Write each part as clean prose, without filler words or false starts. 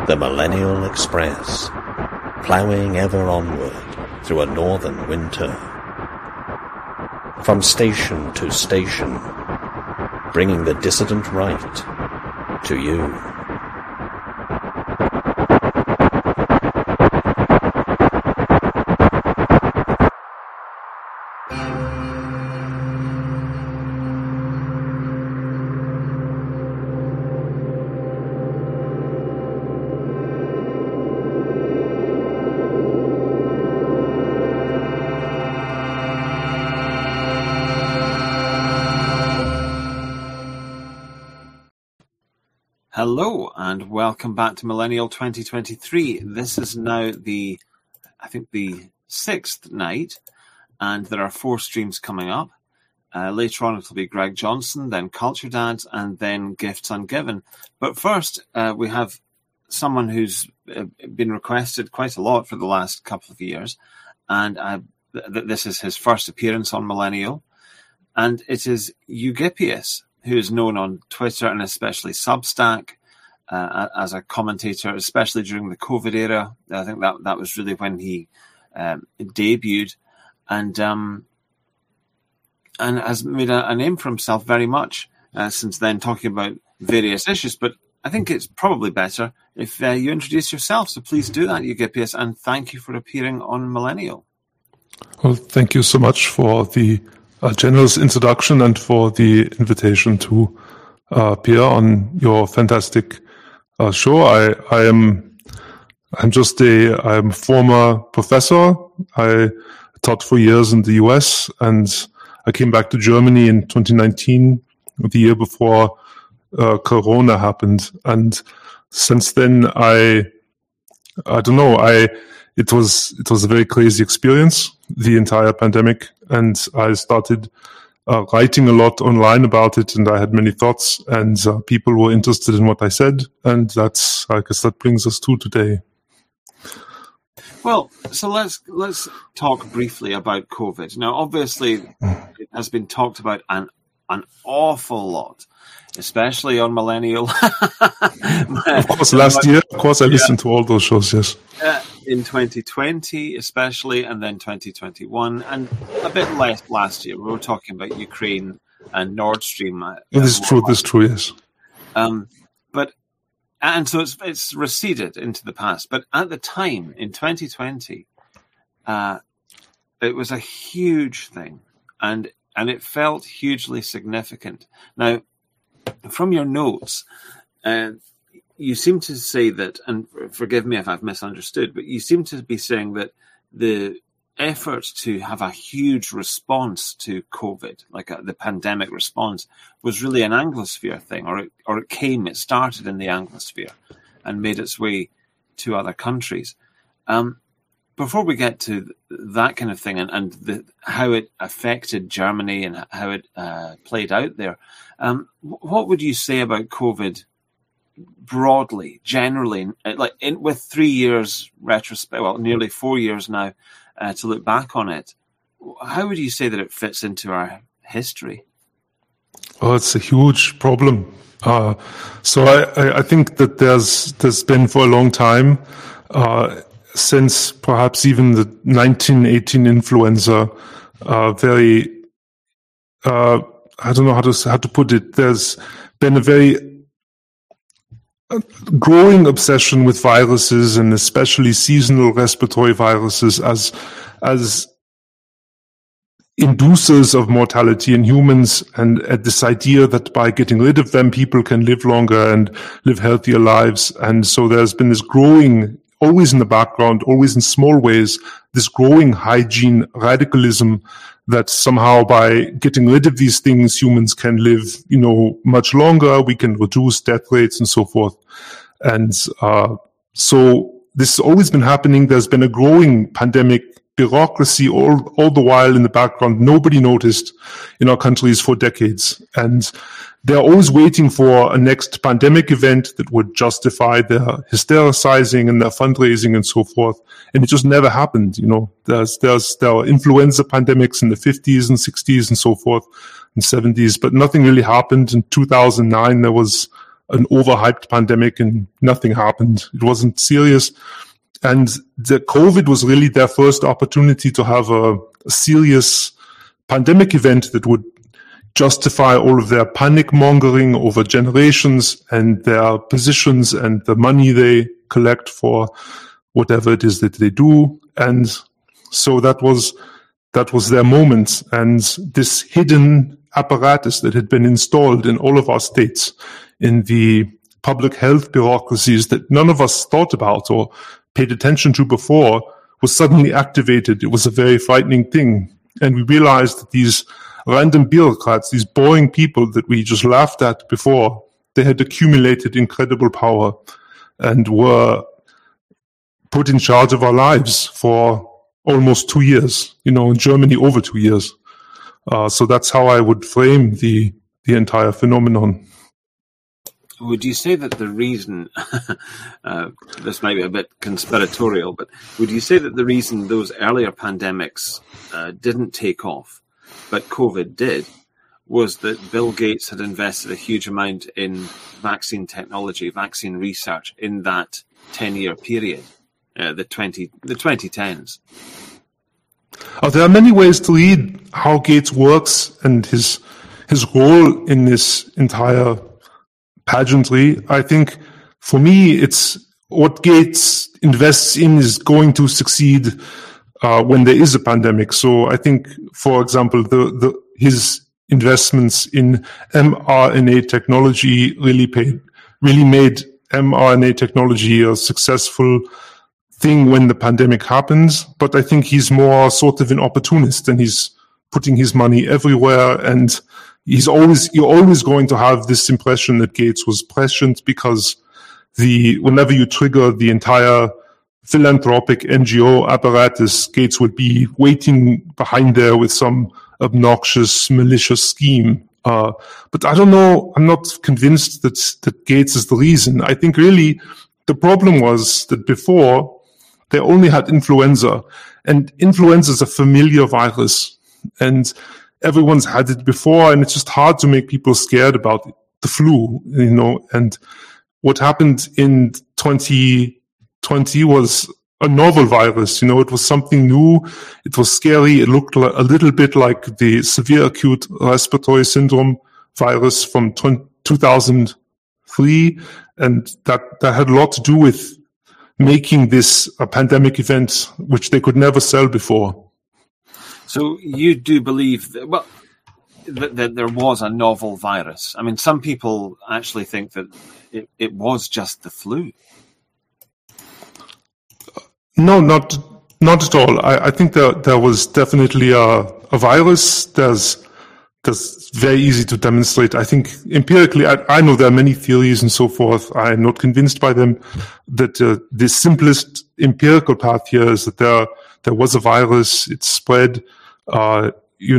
The Millennial Express, ploughing ever onward through a northern winter. From station to station, bringing the dissident right to you. Hello and welcome back to Millennial 2023. This is now the 6th night, and there are 4 streams coming up. Later on it'll be Greg Johnson, then Culture Dads, and then Gifts Ungiven. But first, we have someone who's been requested quite a lot for the last couple of years, and this is his first appearance on Millennial, and it is Eugippius, who is known on Twitter and especially Substack as a commentator, especially during the COVID era. I think that was really when he debuted, and has made a name for himself very much since then, talking about various issues. But I think it's probably better if you introduce yourself. So please do that, Eugippius, and thank you for appearing on Millennial. Well, thank you so much for the generous introduction and for the invitation to appear on your fantastic show. I'm a former professor. I taught for years in the US, and I came back to Germany in 2019, the year before Corona happened. And since then, it was a very crazy experience, the entire pandemic. And I started writing a lot online about it, and I had many thoughts, and people were interested in what I said. And I guess that brings us to today. Well, so let's talk briefly about COVID. Now, obviously, it has been talked about an awful lot, especially on Millennial. Of course, last year, I listened to all those shows, yes. In 2020, especially, and then 2021, and a bit less last year. We were talking about Ukraine and Nord Stream. This is true, yes. And so it's receded into the past. But at the time, in 2020, it was a huge thing, and it felt hugely significant. Now, from your notes, you seem to say that, and forgive me if I've misunderstood, but you seem to be saying that the effort to have a huge response to COVID, like the pandemic response, was really an Anglosphere thing, or it started in the Anglosphere and made its way to other countries. Before we get to that kind of thing and how it affected Germany and how it played out there, what would you say about COVID broadly, generally, with 3 years retrospect, well, nearly 4 years now to look back on it? How would you say that it fits into our history? Oh, it's a huge problem. So I think that there's been for a long time, since perhaps even the 1918 influenza, I don't know how to put it. There's been a very growing obsession with viruses, and especially seasonal respiratory viruses, as inducers of mortality in humans, and this idea that by getting rid of them, people can live longer and live healthier lives. And so there's been this growing, always in the background, always in small ways, this growing hygiene radicalism that somehow by getting rid of these things, humans can live, much longer. We can reduce death rates and so forth. And so this has always been happening. There's been a growing pandemic bureaucracy all the while in the background. Nobody noticed in our countries for decades. And they're always waiting for a next pandemic event that would justify their hystericizing and their fundraising and so forth. And it just never happened. There were influenza pandemics in the 50s and 60s and so forth, and 70s, but nothing really happened. In 2009, there was an overhyped pandemic and nothing happened. It wasn't serious. And the COVID was really their first opportunity to have a serious pandemic event that would justify all of their panic mongering over generations and their positions and the money they collect for whatever it is that they do. And so that was their moment. And this hidden apparatus that had been installed in all of our states, in the public health bureaucracies that none of us thought about or paid attention to before, was suddenly activated. It was a very frightening thing. And we realized that these random bureaucrats, these boring people that we just laughed at before, they had accumulated incredible power and were put in charge of our lives for almost 2 years, in Germany over 2 years. So that's how I would frame the entire phenomenon. Would you say that the reason, this might be a bit conspiratorial, but would you say that the reason those earlier pandemics didn't take off, but COVID did, was that Bill Gates had invested a huge amount in vaccine technology, vaccine research in that 10-year period, the 2010s? There are many ways to read how Gates works and his role in this entire pageantry. I think for me, it's what Gates invests in is going to succeed when there is a pandemic. So I think, for example, his investments in mRNA technology really made mRNA technology a successful thing when the pandemic happens. But I think he's more sort of an opportunist, and he's putting his money everywhere. And you're always going to have this impression that Gates was prescient, because whenever you trigger the entire philanthropic NGO apparatus, Gates would be waiting behind there with some obnoxious, malicious scheme. But I don't know. I'm not convinced that Gates is the reason. I think really the problem was that before they only had influenza, and influenza is a familiar virus, and everyone's had it before, and it's just hard to make people scared about the flu, and what happened in 2020 was a novel virus. It was something new. It was scary. It looked a little bit like the severe acute respiratory syndrome virus from 2003. And that had a lot to do with making this a pandemic event, which they could never sell before. So you do believe that there was a novel virus? I mean, some people actually think that it was just the flu. No, not at all. I think there was definitely a virus. That's very easy to demonstrate. I think empirically, I know there are many theories and so forth. I'm not convinced by them. That the simplest empirical path here is that there was a virus. It spread. The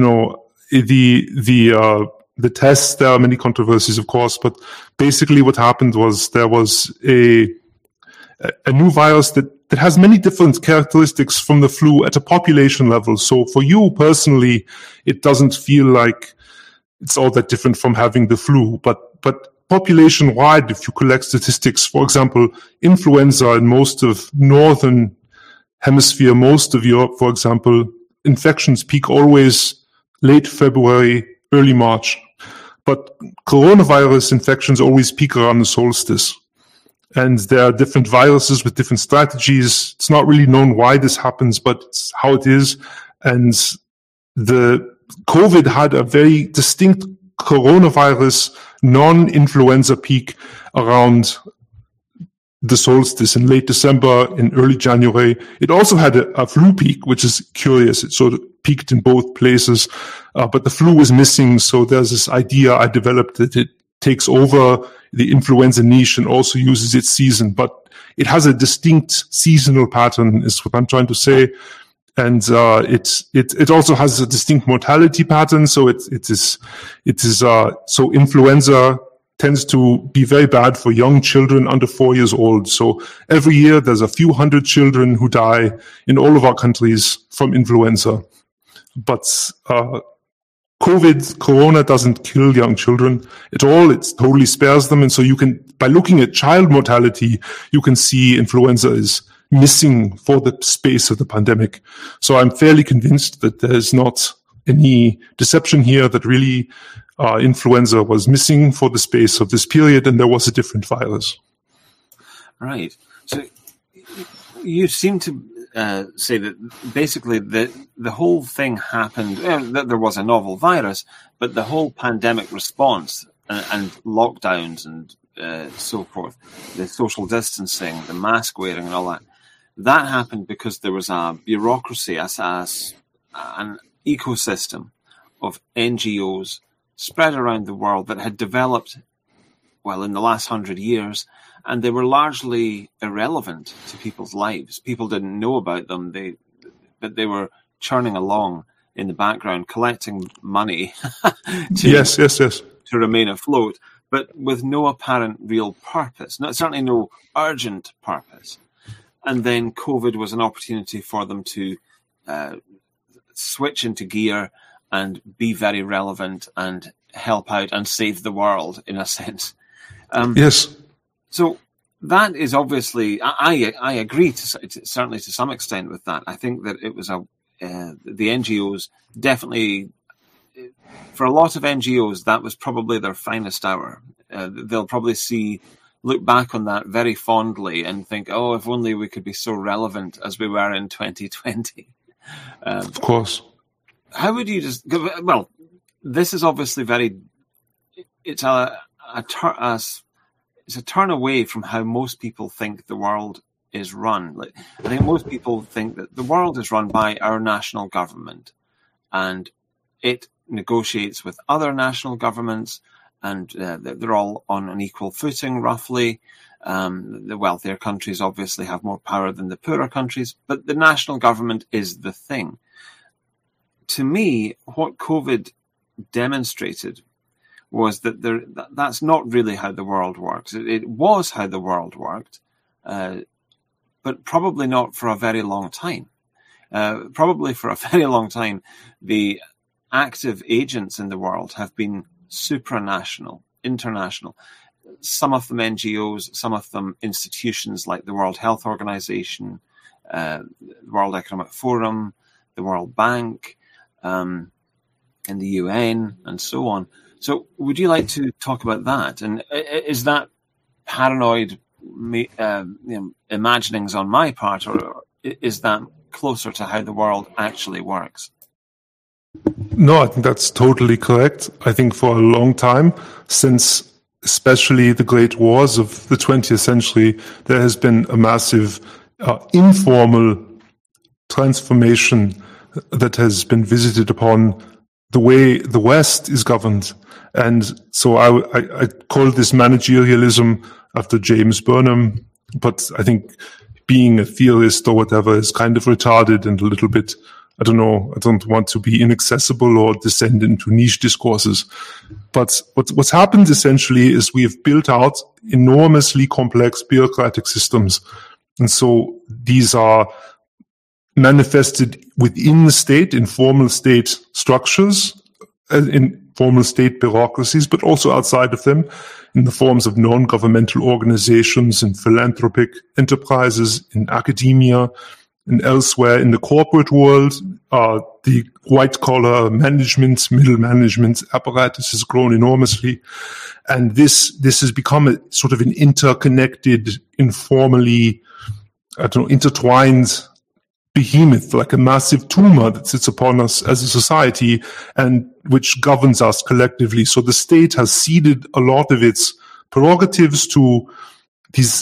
tests. There are many controversies, of course, but basically what happened was there was a new virus that has many different characteristics from the flu at a population level. So for you personally, it doesn't feel like it's all that different from having the flu. But population-wide, if you collect statistics, for example, influenza in most of northern hemisphere, most of Europe, for example, infections peak always late February, early March. But coronavirus infections always peak around the solstice. And there are different viruses with different strategies. It's not really known why this happens, but it's how it is. And the COVID had a very distinct coronavirus non-influenza peak around the solstice in late December, in early January. It also had a flu peak, which is curious. It sort of peaked in both places, but the flu was missing. So there's this idea I developed that it takes over the influenza niche and also uses its season, but it has a distinct seasonal pattern, is what I'm trying to say. And it also has a distinct mortality pattern. So so influenza tends to be very bad for young children under 4 years old. So every year there's a few hundred children who die in all of our countries from influenza. But Corona doesn't kill young children at all. It totally spares them. And so by looking at child mortality, you can see influenza is missing for the space of the pandemic. So I'm fairly convinced that there's not any deception here, that really influenza was missing for the space of this period, and there was a different virus. Right. So you seem to say that basically the whole thing happened, that there was a novel virus, but the whole pandemic response and lockdowns and so forth, the social distancing, the mask wearing and all that happened because there was a bureaucracy, an ecosystem of NGOs spread around the world that had developed, well, in the last 100 years, and they were largely irrelevant to people's lives. People didn't know about them, but they were churning along in the background, collecting money to remain afloat, but with no apparent real purpose, certainly no urgent purpose. And then COVID was an opportunity for them to switch into gear and be very relevant and help out and save the world, in a sense. Yes. So that is obviously, I agree certainly to some extent with that. I think that it was the NGOs definitely, for a lot of NGOs, that was probably their finest hour. They'll probably look back on that very fondly and think, oh, if only we could be so relevant as we were in 2020. Of course. How would you well, this is obviously it's a turn away from how most people think the world is run. I think most people think that the world is run by our national government, and it negotiates with other national governments, and they're all on an equal footing, roughly. The wealthier countries obviously have more power than the poorer countries, but the national government is the thing. To me, what COVID demonstrated was that that's not really how the world works. It was how the world worked, but probably not for a very long time. Probably for a very long time, the active agents in the world have been supranational, international. Some of them NGOs, some of them institutions like the World Health Organization, the World Economic Forum, the World Bank, and the UN, and so on. So would you like to talk about that? And is that paranoid imaginings on my part, or is that closer to how the world actually works? No, I think that's totally correct. I think for a long time, since especially the great wars of the 20th century, there has been a massive informal transformation that has been visited upon the way the West is governed. And so I call this managerialism after James Burnham, but I think being a theorist or whatever is kind of retarded and a little bit, I don't know, I don't want to be inaccessible or descend into niche discourses. But what's happened essentially is we have built out enormously complex bureaucratic systems. And so these are manifested within the state, in formal state structures, in formal state bureaucracies, but also outside of them in the forms of non-governmental organizations and philanthropic enterprises, in academia, and elsewhere in the corporate world. The white-collar management, middle management apparatus has grown enormously. And this has become a sort of an interconnected, informally, intertwined behemoth, like a massive tumor that sits upon us as a society and which governs us collectively. So the state has ceded a lot of its prerogatives to these,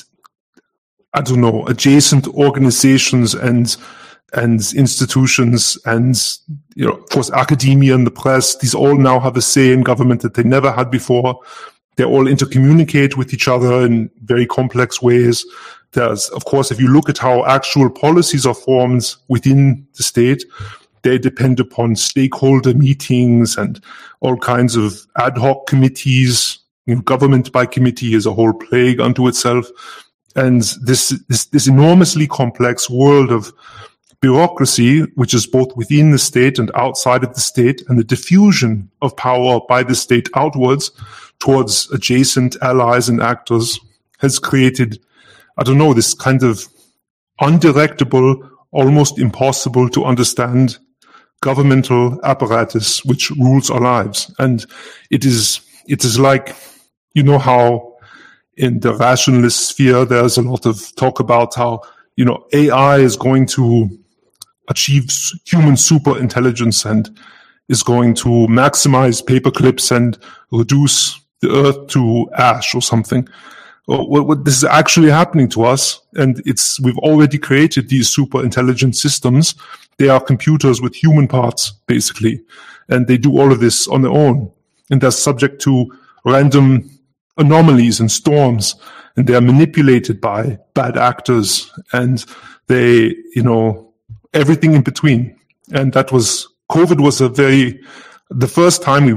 adjacent organizations and institutions, and, of course, academia and the press. These all now have a say in government that they never had before. They all intercommunicate with each other in very complex ways. There's, of course, if you look at how actual policies are formed within the state, they depend upon stakeholder meetings and all kinds of ad hoc committees. Government by committee is a whole plague unto itself. And this enormously complex world of bureaucracy, which is both within the state and outside of the state, and the diffusion of power by the state outwards towards adjacent allies and actors, has created, I don't know, this kind of undirectable, almost impossible to understand governmental apparatus which rules our lives. And it is like, you know how in the rationalist sphere there's a lot of talk about how, you know, AI is going to achieve human super intelligence and is going to maximize paperclips and reduce the earth to ash or something. What this is actually happening to us, and we've already created these super intelligent systems. They are computers with human parts, basically, and they do all of this on their own, and they're subject to random anomalies and storms, and they are manipulated by bad actors, and they, you know, everything in between. And COVID was the first time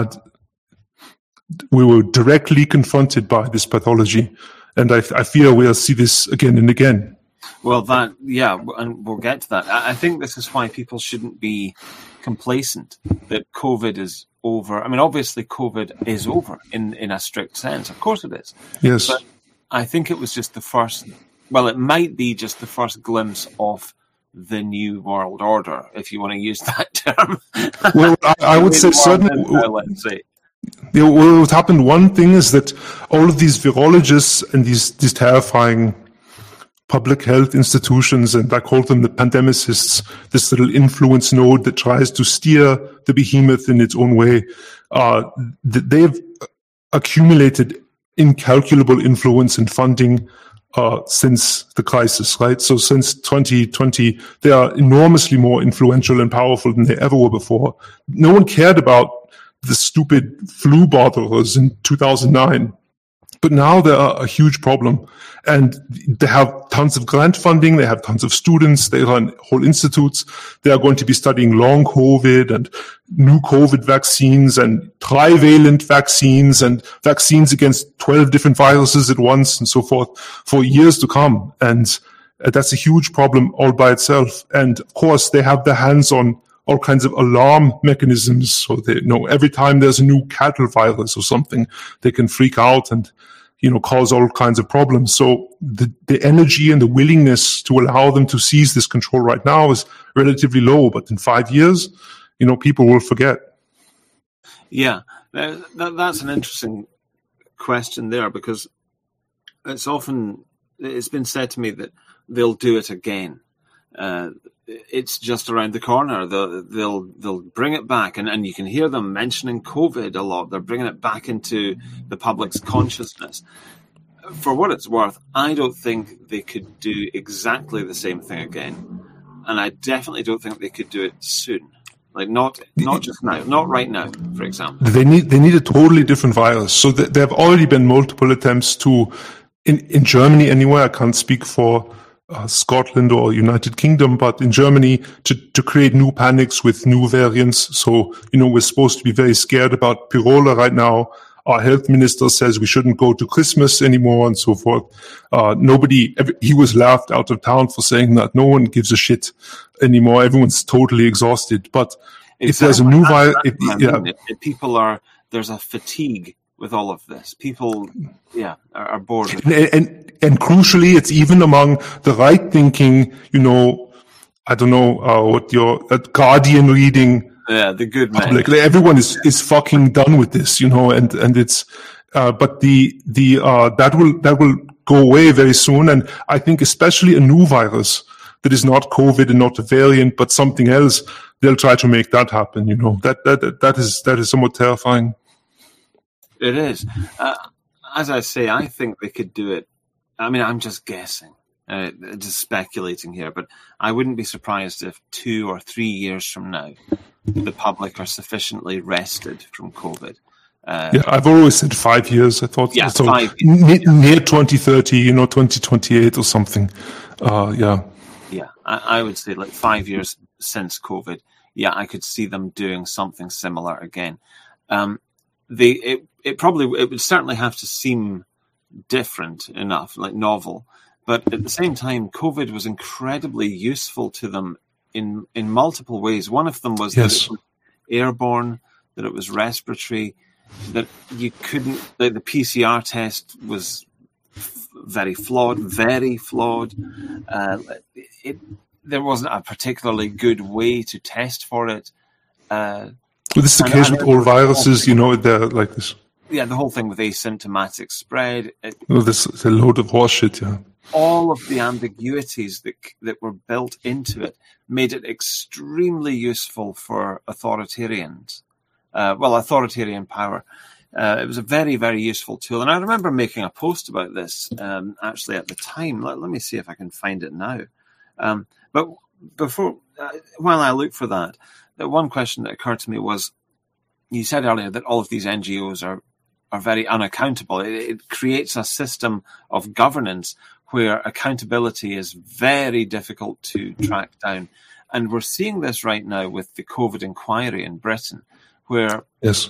we were directly confronted by this pathology. And I fear we'll see this again and again. Well, and we'll get to that. I think this is why people shouldn't be complacent that COVID is over. I mean, obviously COVID is over in a strict sense. Of course it is. Yes. But I think it was just it might be just the first glimpse of the new world order, if you want to use that term. Well, I would say certainly. Let's say. Yeah, well, what happened, one thing is that all of these virologists and these terrifying public health institutions, and I call them the pandemicists, this little influence node that tries to steer the behemoth in its own way, they've accumulated incalculable influence and funding since the crisis, right? So since 2020, they are enormously more influential and powerful than they ever were before. No one cared about the stupid flu bottlers in 2009. But now they are a huge problem, and they have tons of grant funding. They have tons of students. They run whole institutes. They are going to be studying long COVID and new COVID vaccines and trivalent vaccines and vaccines against 12 different viruses at once and so forth for years to come. And that's a huge problem all by itself. And of course, they have their hands on all kinds of alarm mechanisms. So they know every time there's a new cattle virus or something, they can freak out and, you know, cause all kinds of problems. So the energy and the willingness to allow them to seize this control right now is relatively low. But in 5 years, you know, people will forget. Yeah, that's an interesting question there, because it's been said to me that they'll do it again. It's just around the corner. They'll bring it back, and you can hear them mentioning COVID a lot. They're bringing it back into the public's consciousness. For what it's worth, I don't think they could do exactly the same thing again, and I definitely don't think they could do it soon. Like not just now, not right now, for example. They need a totally different virus. So there have already been multiple attempts to, in Germany anyway. I can't speak for Scotland or United Kingdom, but in Germany to create new panics with new variants. So, you know, we're supposed to be very scared about Pirola right now. Our health minister says we shouldn't go to Christmas anymore and so forth. He was laughed out of town for saying that. No one gives a shit anymore. Everyone's totally exhausted. But if there's a new virus, there's a fatigue with all of this. People, are bored. And crucially, it's even among the right-thinking, you know, I don't know what your Guardian reading. Yeah, the good man. Like, everyone is fucking done with this, you know, and it's, but that will go away very soon. And I think especially a new virus that is not COVID and not a variant, but something else, they'll try to make that happen, you know. That is somewhat terrifying. It is. As I say, I think they could do it. I mean, I'm just guessing, just speculating here, but I wouldn't be surprised if 2 or 3 years from now, the public are sufficiently rested from COVID. I've always said 5 years. I thought 5 years. Near 2030, you know, 2028 or something. Yeah, I would say like 5 years since COVID. Yeah, I could see them doing something similar again. It would certainly have to seem different enough, like novel, But at the same time, COVID was incredibly useful to them in multiple ways. One of them was that it was airborne, that it was respiratory, that you couldn't, the PCR test was very flawed. There wasn't a particularly good way to test for it. Well, this is the case with all viruses, they're like this. Yeah, the whole thing with asymptomatic spread. This is a load of horseshit, yeah. All of the ambiguities that were built into it made it extremely useful for authoritarians. Authoritarian power. It was a very, very useful tool. And I remember making a post about this, actually, at the time. Let me see if I can find it now. But while I look for that, the one question that occurred to me was, you said earlier that all of these NGOs are very unaccountable. It creates a system of governance where accountability is very difficult to track down. And we're seeing this right now with the COVID inquiry in Britain, where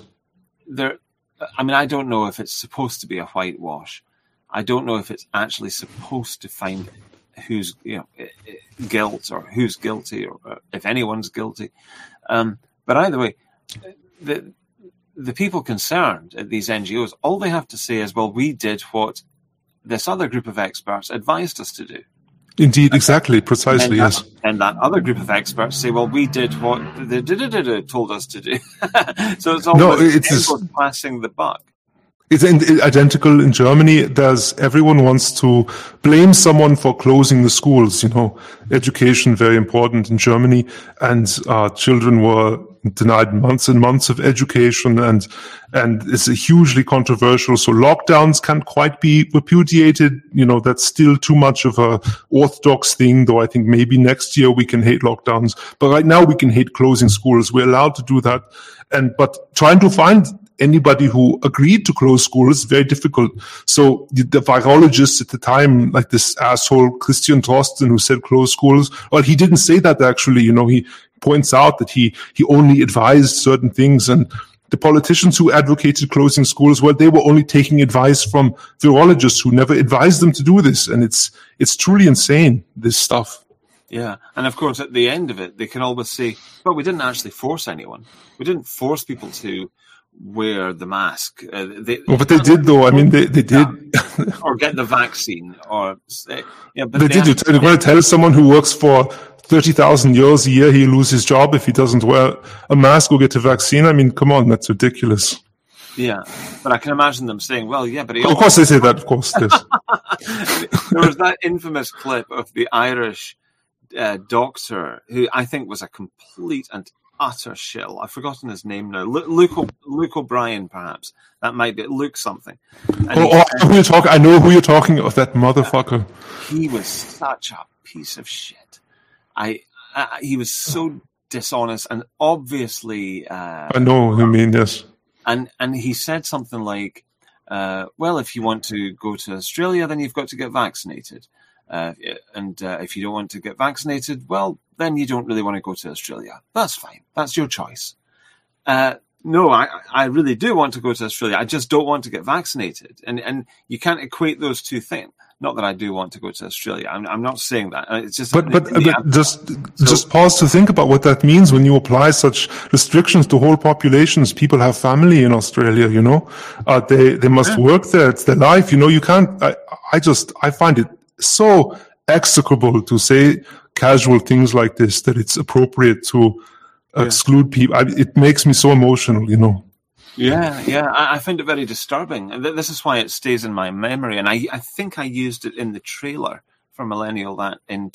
I don't know if it's supposed to be a whitewash. I don't know if it's actually supposed to find who's guilt or who's guilty or if anyone's guilty. But either way, the people concerned at these NGOs, all they have to say is, well, we did what this other group of experts advised us to do. Indeed, exactly, precisely, yes. And that other group of experts say, well, we did what they told us to do. So it's almost passing the buck. It's identical in Germany. Everyone wants to blame someone for closing the schools. Education very important in Germany, and children were denied months and months of education, and it's hugely controversial. So lockdowns can't quite be repudiated. That's still too much of a orthodox thing. Though I think maybe next year we can hate lockdowns, but right now we can hate closing schools. We're allowed to do that, but trying to find anybody who agreed to close schools is very difficult. So the virologists at the time, like this asshole Christian Drosten, who said close schools, well, he didn't say that actually. He points out that he only advised certain things, and the politicians who advocated closing schools, well, they were only taking advice from virologists who never advised them to do this. And it's truly insane, this stuff. Yeah. And of course, at the end of it, they can always say, well, we didn't actually force anyone. We didn't force people to wear the mask. But they did, though. I mean, they did. Or get the vaccine. But they did. You're going to tell someone who works for 30,000 euros a year he'll lose his job if he doesn't wear a mask or get a vaccine? I mean, come on, that's ridiculous. Yeah, but I can imagine them saying, well, yeah, but of course they say that, of course. Yes. There was that infamous clip of the Irish doctor who I think was a complete and utter shill. I've forgotten his name now. Luke O'Brien, perhaps. That might be Luke something. I know who you're talking of, that motherfucker. He was such a piece of shit. He was so dishonest and obviously... I know what you mean, yes. And he said something like, well, if you want to go to Australia, then you've got to get vaccinated. If you don't want to get vaccinated, well, then you don't really want to go to Australia. That's fine. That's your choice. No, I really do want to go to Australia. I just don't want to get vaccinated. And you can't equate those two things. Not that I do want to go to Australia. I'm not saying that. It's just. But just pause to think about what that means when you apply such restrictions to whole populations. People have family in Australia, they must work there. It's their life. You can't. I find it so execrable to say casual things like this, that it's appropriate to exclude people. It makes me so emotional, Yeah, I find it very disturbing. And this is why it stays in my memory. And I think I used it in the trailer for Millennial that in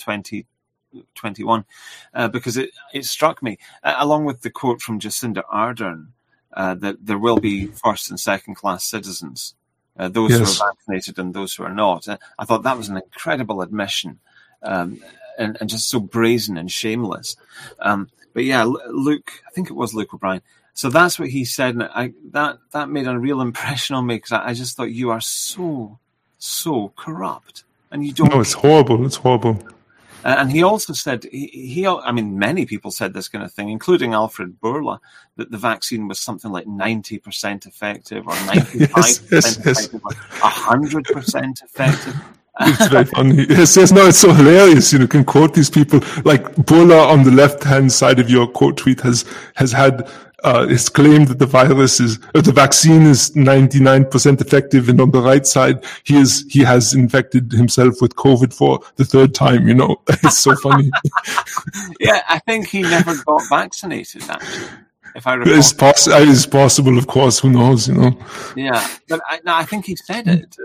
2021 because it struck me, along with the quote from Jacinda Ardern, that there will be first and second class citizens, those who are vaccinated and those who are not. I thought that was an incredible admission and just so brazen and shameless. But yeah, Luke, I think it was Luke O'Brien. So that's what he said, and that made a real impression on me because I just thought, you are so corrupt, and you don't. No, it's horrible. It's horrible. And he also said, many people said this kind of thing, including Alfred Bourla, that the vaccine was something like 90% effective or 95% effective or 100% effective. It's very funny. Yes, no, it's so hilarious. You can quote these people. Like Bola on the left-hand side of your quote tweet has claimed that the vaccine is 99% effective, and on the right side, he has infected himself with COVID for the third time. It's so funny. Yeah, I think he never got vaccinated, actually. If I recall. It's possible, of course. Who knows? Yeah, but I think he said it.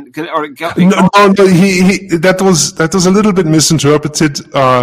That was a little bit misinterpreted.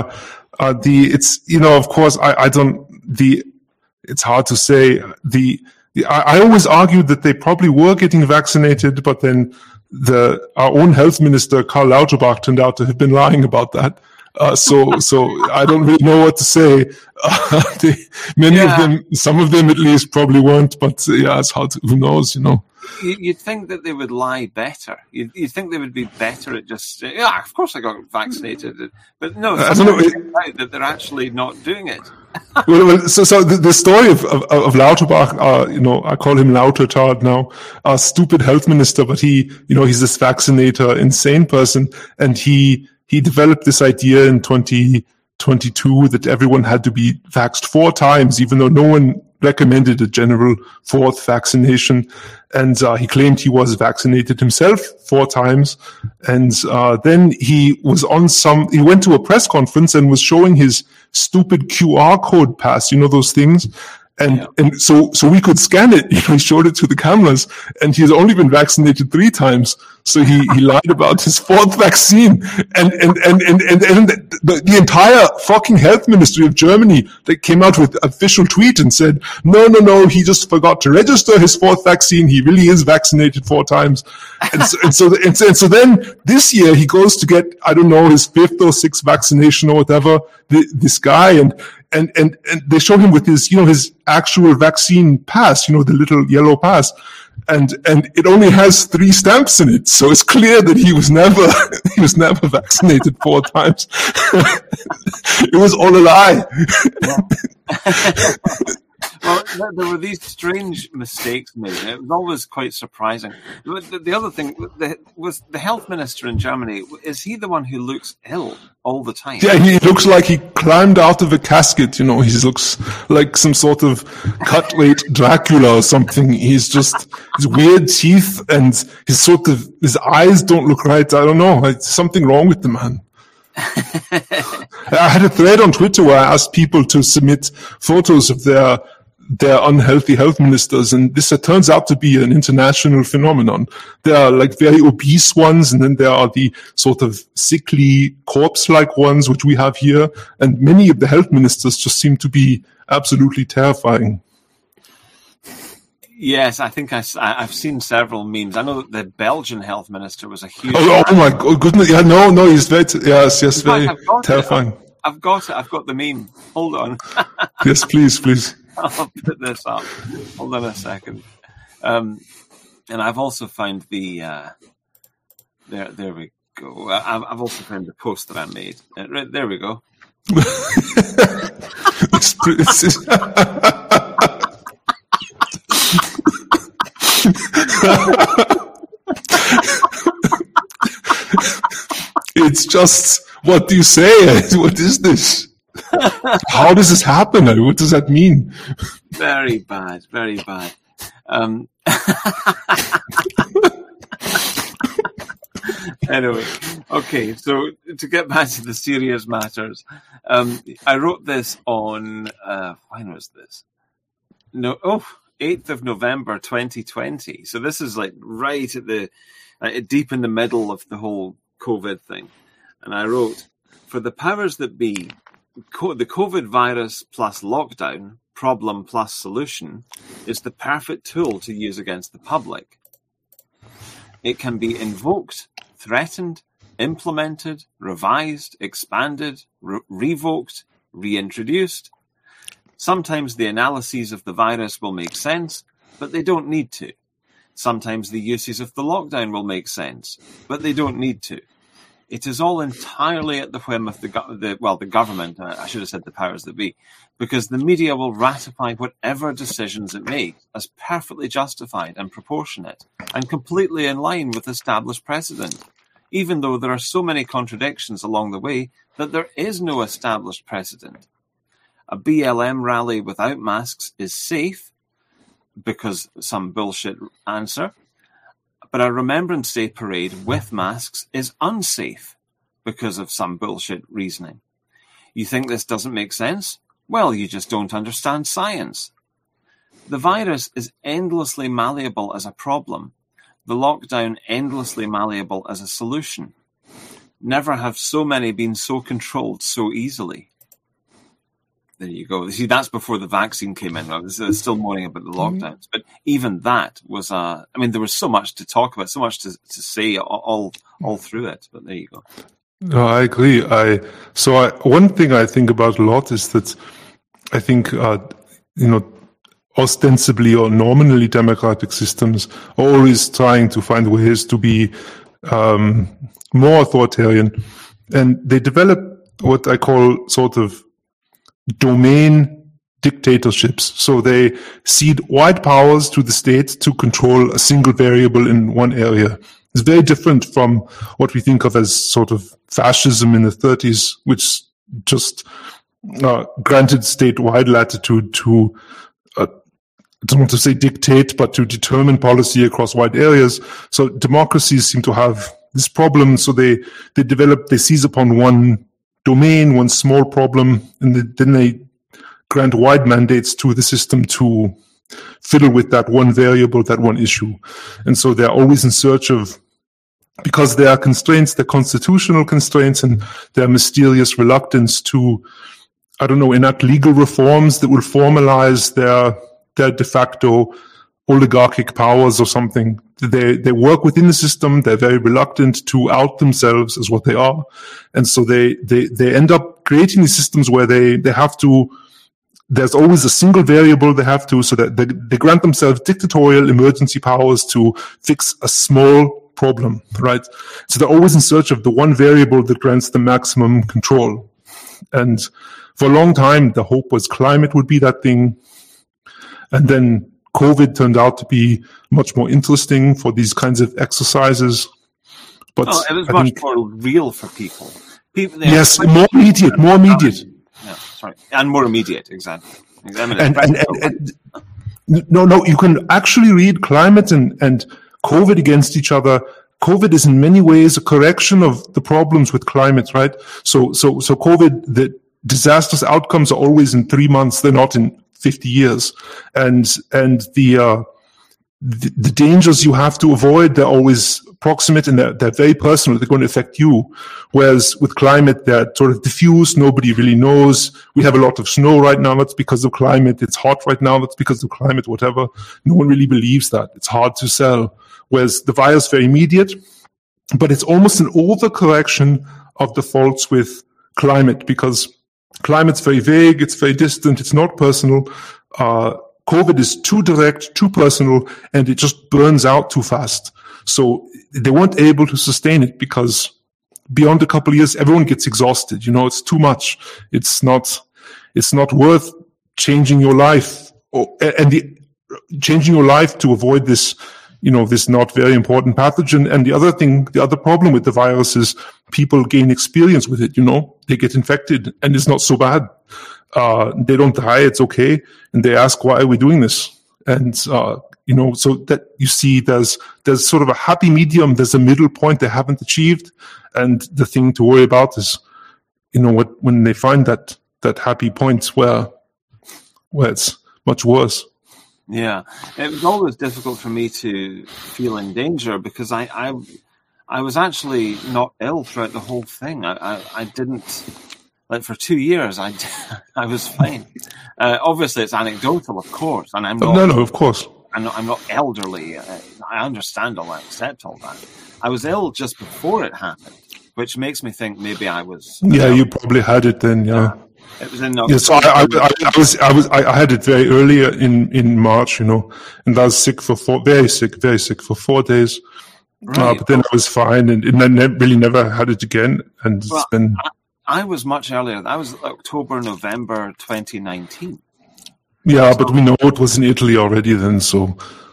Of course, I don't. It's hard to say. I always argued that they probably were getting vaccinated, but then our own health minister Karl Lauterbach turned out to have been lying about that. So I don't really know what to say. Many of them, some of them at least, probably weren't. But it's hard to, who knows, You'd think that they would lie better. You'd think they would be better at just, of course I got vaccinated. But no, I don't know that they're actually not doing it. So the story of Lauterbach, I call him Lautertard now, a stupid health minister, but he's this vaccinator, insane person, and he developed this idea in 2022 that everyone had to be vaxxed 4 times, even though no one recommended a general 4th vaccination. And he claimed he was vaccinated himself 4 times. And then he went to a press conference and was showing his stupid QR code pass, those things. And so we could scan it. He showed it to the cameras, and he has only been vaccinated 3 times. So he lied about his 4th vaccine, and the entire fucking health ministry of Germany, they came out with official tweet and said, no, he just forgot to register his 4th vaccine. He really is vaccinated 4 times. And so then this year he goes to get, I don't know, his 5th or 6th vaccination or whatever, this guy, and they show him with his actual vaccine pass, the little yellow pass, and it only has 3 stamps in it, so it's clear that he was never vaccinated 4 times. It was all a lie. Well, there were these strange mistakes made. It was always quite surprising. The other thing was the health minister in Germany. Is he the one who looks ill all the time? Yeah, he looks like he climbed out of a casket. He looks like some sort of cut-weight Dracula or something. He's just his weird teeth and his eyes don't look right. I don't know. There's something wrong with the man. I had a thread on Twitter where I asked people to submit photos of their unhealthy health ministers, and this turns out to be an international phenomenon. There are like very obese ones, and then there are the sort of sickly corpse-like ones, which we have here, and many of the health ministers just seem to be absolutely terrifying. Yes, I think I've seen several memes. I know that the Belgian health minister was a huge... Oh my goodness. Yeah, no, he's very, very terrifying. I've got it. I've got the meme. Hold on. Yes, please. I'll put this up. Hold on a second. And I've also found the... There we go. I've also found the post that I made. Right, there we go. It's just, what do you say? What is this? How does this happen? What does that mean? Very bad, very bad. Anyway, okay, so to get back to the serious matters, I wrote this on, when was this? 8th of November 2020. So this is like right at the deep in the middle of the whole COVID thing. And I wrote, for the powers that be, the COVID virus plus lockdown, problem plus solution, is the perfect tool to use against the public. It can be invoked, threatened, implemented, revised, expanded, revoked, reintroduced. Sometimes the analyses of the virus will make sense, but they don't need to. Sometimes the uses of the lockdown will make sense, but they don't need to. It is all entirely at the whim of the government, I should have said the powers that be, because the media will ratify whatever decisions it makes as perfectly justified and proportionate and completely in line with established precedent. even though there are so many contradictions along the way that there is no established precedent. A BLM rally without masks is safe because some bullshit answer, but a Remembrance Day parade with masks is unsafe because of some bullshit reasoning. You think this doesn't make sense? Well, you just don't understand science. The virus is endlessly malleable as a problem. The lockdown endlessly malleable as a solution. Never have so many been so controlled so easily. There you go. See, that's before the vaccine came in. I was still moaning about the lockdowns. But even that was there was so much to talk about, so much to say all through it. But there you go. No, I agree. One thing I think about a lot is that I think, ostensibly or nominally democratic systems are always trying to find ways to be more authoritarian. And they develop what I call sort of domain dictatorships. So they cede wide powers to the state to control a single variable in one area. It's very different from what we think of as sort of fascism in the 30s, which just granted statewide latitude to, I don't want to say dictate, but to determine policy across wide areas. So democracies seem to have this problem. So they seize upon one domain, one small problem, and then they grant wide mandates to the system to fiddle with that one variable, that one issue. And so they're always in search of, because there are constraints, there are constitutional constraints, and their mysterious reluctance to, enact legal reforms that will formalize their de facto oligarchic powers or something. They work within the system. They're very reluctant to out themselves as what they are. And so they end up creating these systems where they have to, there's always a single variable they have to, so that they grant themselves dictatorial emergency powers to fix a small problem, right? So they're always in search of the one variable that grants them maximum control. And for a long time, the hope was climate would be that thing. And then COVID turned out to be much more interesting for these kinds of exercises. But it was much more real for people. Yes, more immediate. Yeah, sorry. And more immediate, exactly. No, you can actually read climate and COVID against each other. COVID is in many ways a correction of the problems with climate, right? So COVID, the disastrous outcomes are always in 3 months. They're not in 50 years. And the dangers you have to avoid, they're always proximate and they're very personal. They're going to affect you. Whereas with climate, they're sort of diffuse. Nobody really knows. We have a lot of snow right now. That's because of climate. It's hot right now. That's because of climate, whatever. No one really believes that. It's hard to sell. Whereas the virus is very immediate, but it's almost an overcorrection of the faults with climate, because climate's very vague, it's very distant, it's not personal. COVID is too direct, too personal, and it just burns out too fast. So they weren't able to sustain it because beyond a couple of years, everyone gets exhausted. It's too much. It's not worth changing your life changing your life to avoid this, this not very important pathogen. And the other problem with the virus is people gain experience with it, they get infected and it's not so bad. They don't die, it's okay. And they ask, why are we doing this? And, so that you see there's sort of a happy medium, there's a middle point they haven't achieved. And the thing to worry about is, when they find that happy point where it's much worse. Yeah, it was always difficult for me to feel in danger because I was actually not ill throughout the whole thing. I didn't, for 2 years, I was fine. Obviously, it's anecdotal, of course, and I'm not. No, of course. I'm not elderly. I understand all that, accept all that. I was ill just before it happened, which makes me think maybe I was. Yeah, you probably had it then. Yeah. It was in Yes, so I had it very early in March, and I was sick very sick for 4 days. Right. But then I was fine, and I really never had it again. And it's been. I was much earlier. That was October, November 2019. Yeah, but we know it was in Italy already then. So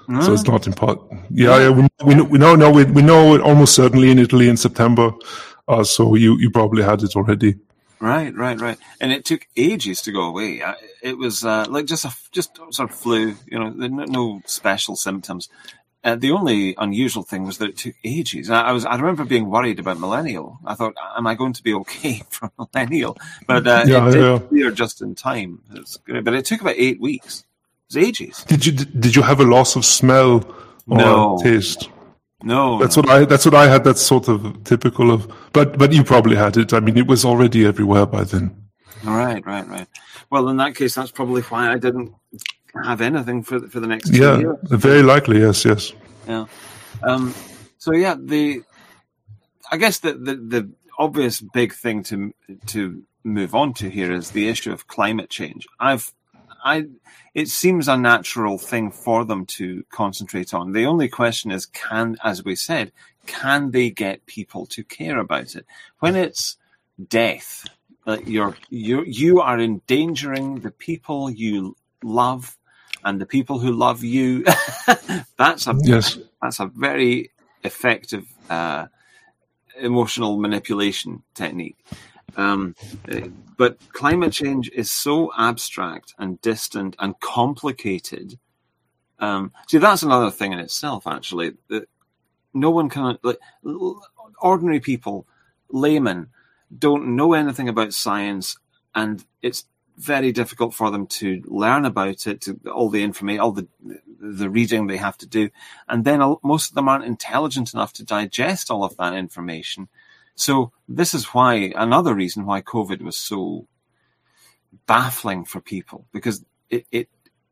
So it's not important. Yeah, we know it almost certainly in Italy in September. So you probably had it already. Right. And it took ages to go away. It was like just sort of flu, no special symptoms. The only unusual thing was that it took ages. I remember being worried about millennial. I thought, am I going to be okay for millennial? But it did clear just in time. But it took about 8 weeks. It was ages. Did you have a loss of smell or taste? No. That's what I had. That's sort of typical of. But you probably had it. I mean, it was already everywhere by then. Right. Well, in that case, that's probably why I didn't have anything for the next 2 years. Yeah, very likely. Yes. Yeah. So yeah, I guess the obvious big thing to move on to here is the issue of climate change. It seems a natural thing for them to concentrate on. The only question is, as we said, can they get people to care about it? When it's death, you are endangering the people you love and the people who love you. That's a very effective emotional manipulation technique. But climate change is so abstract and distant and complicated. See, that's another thing in itself, actually. That no one can, ordinary people, laymen, don't know anything about science, and it's very difficult for them to learn about it, all the information, all the reading they have to do. And then most of them aren't intelligent enough to digest all of that information. So this is another reason why COVID was so baffling for people, because it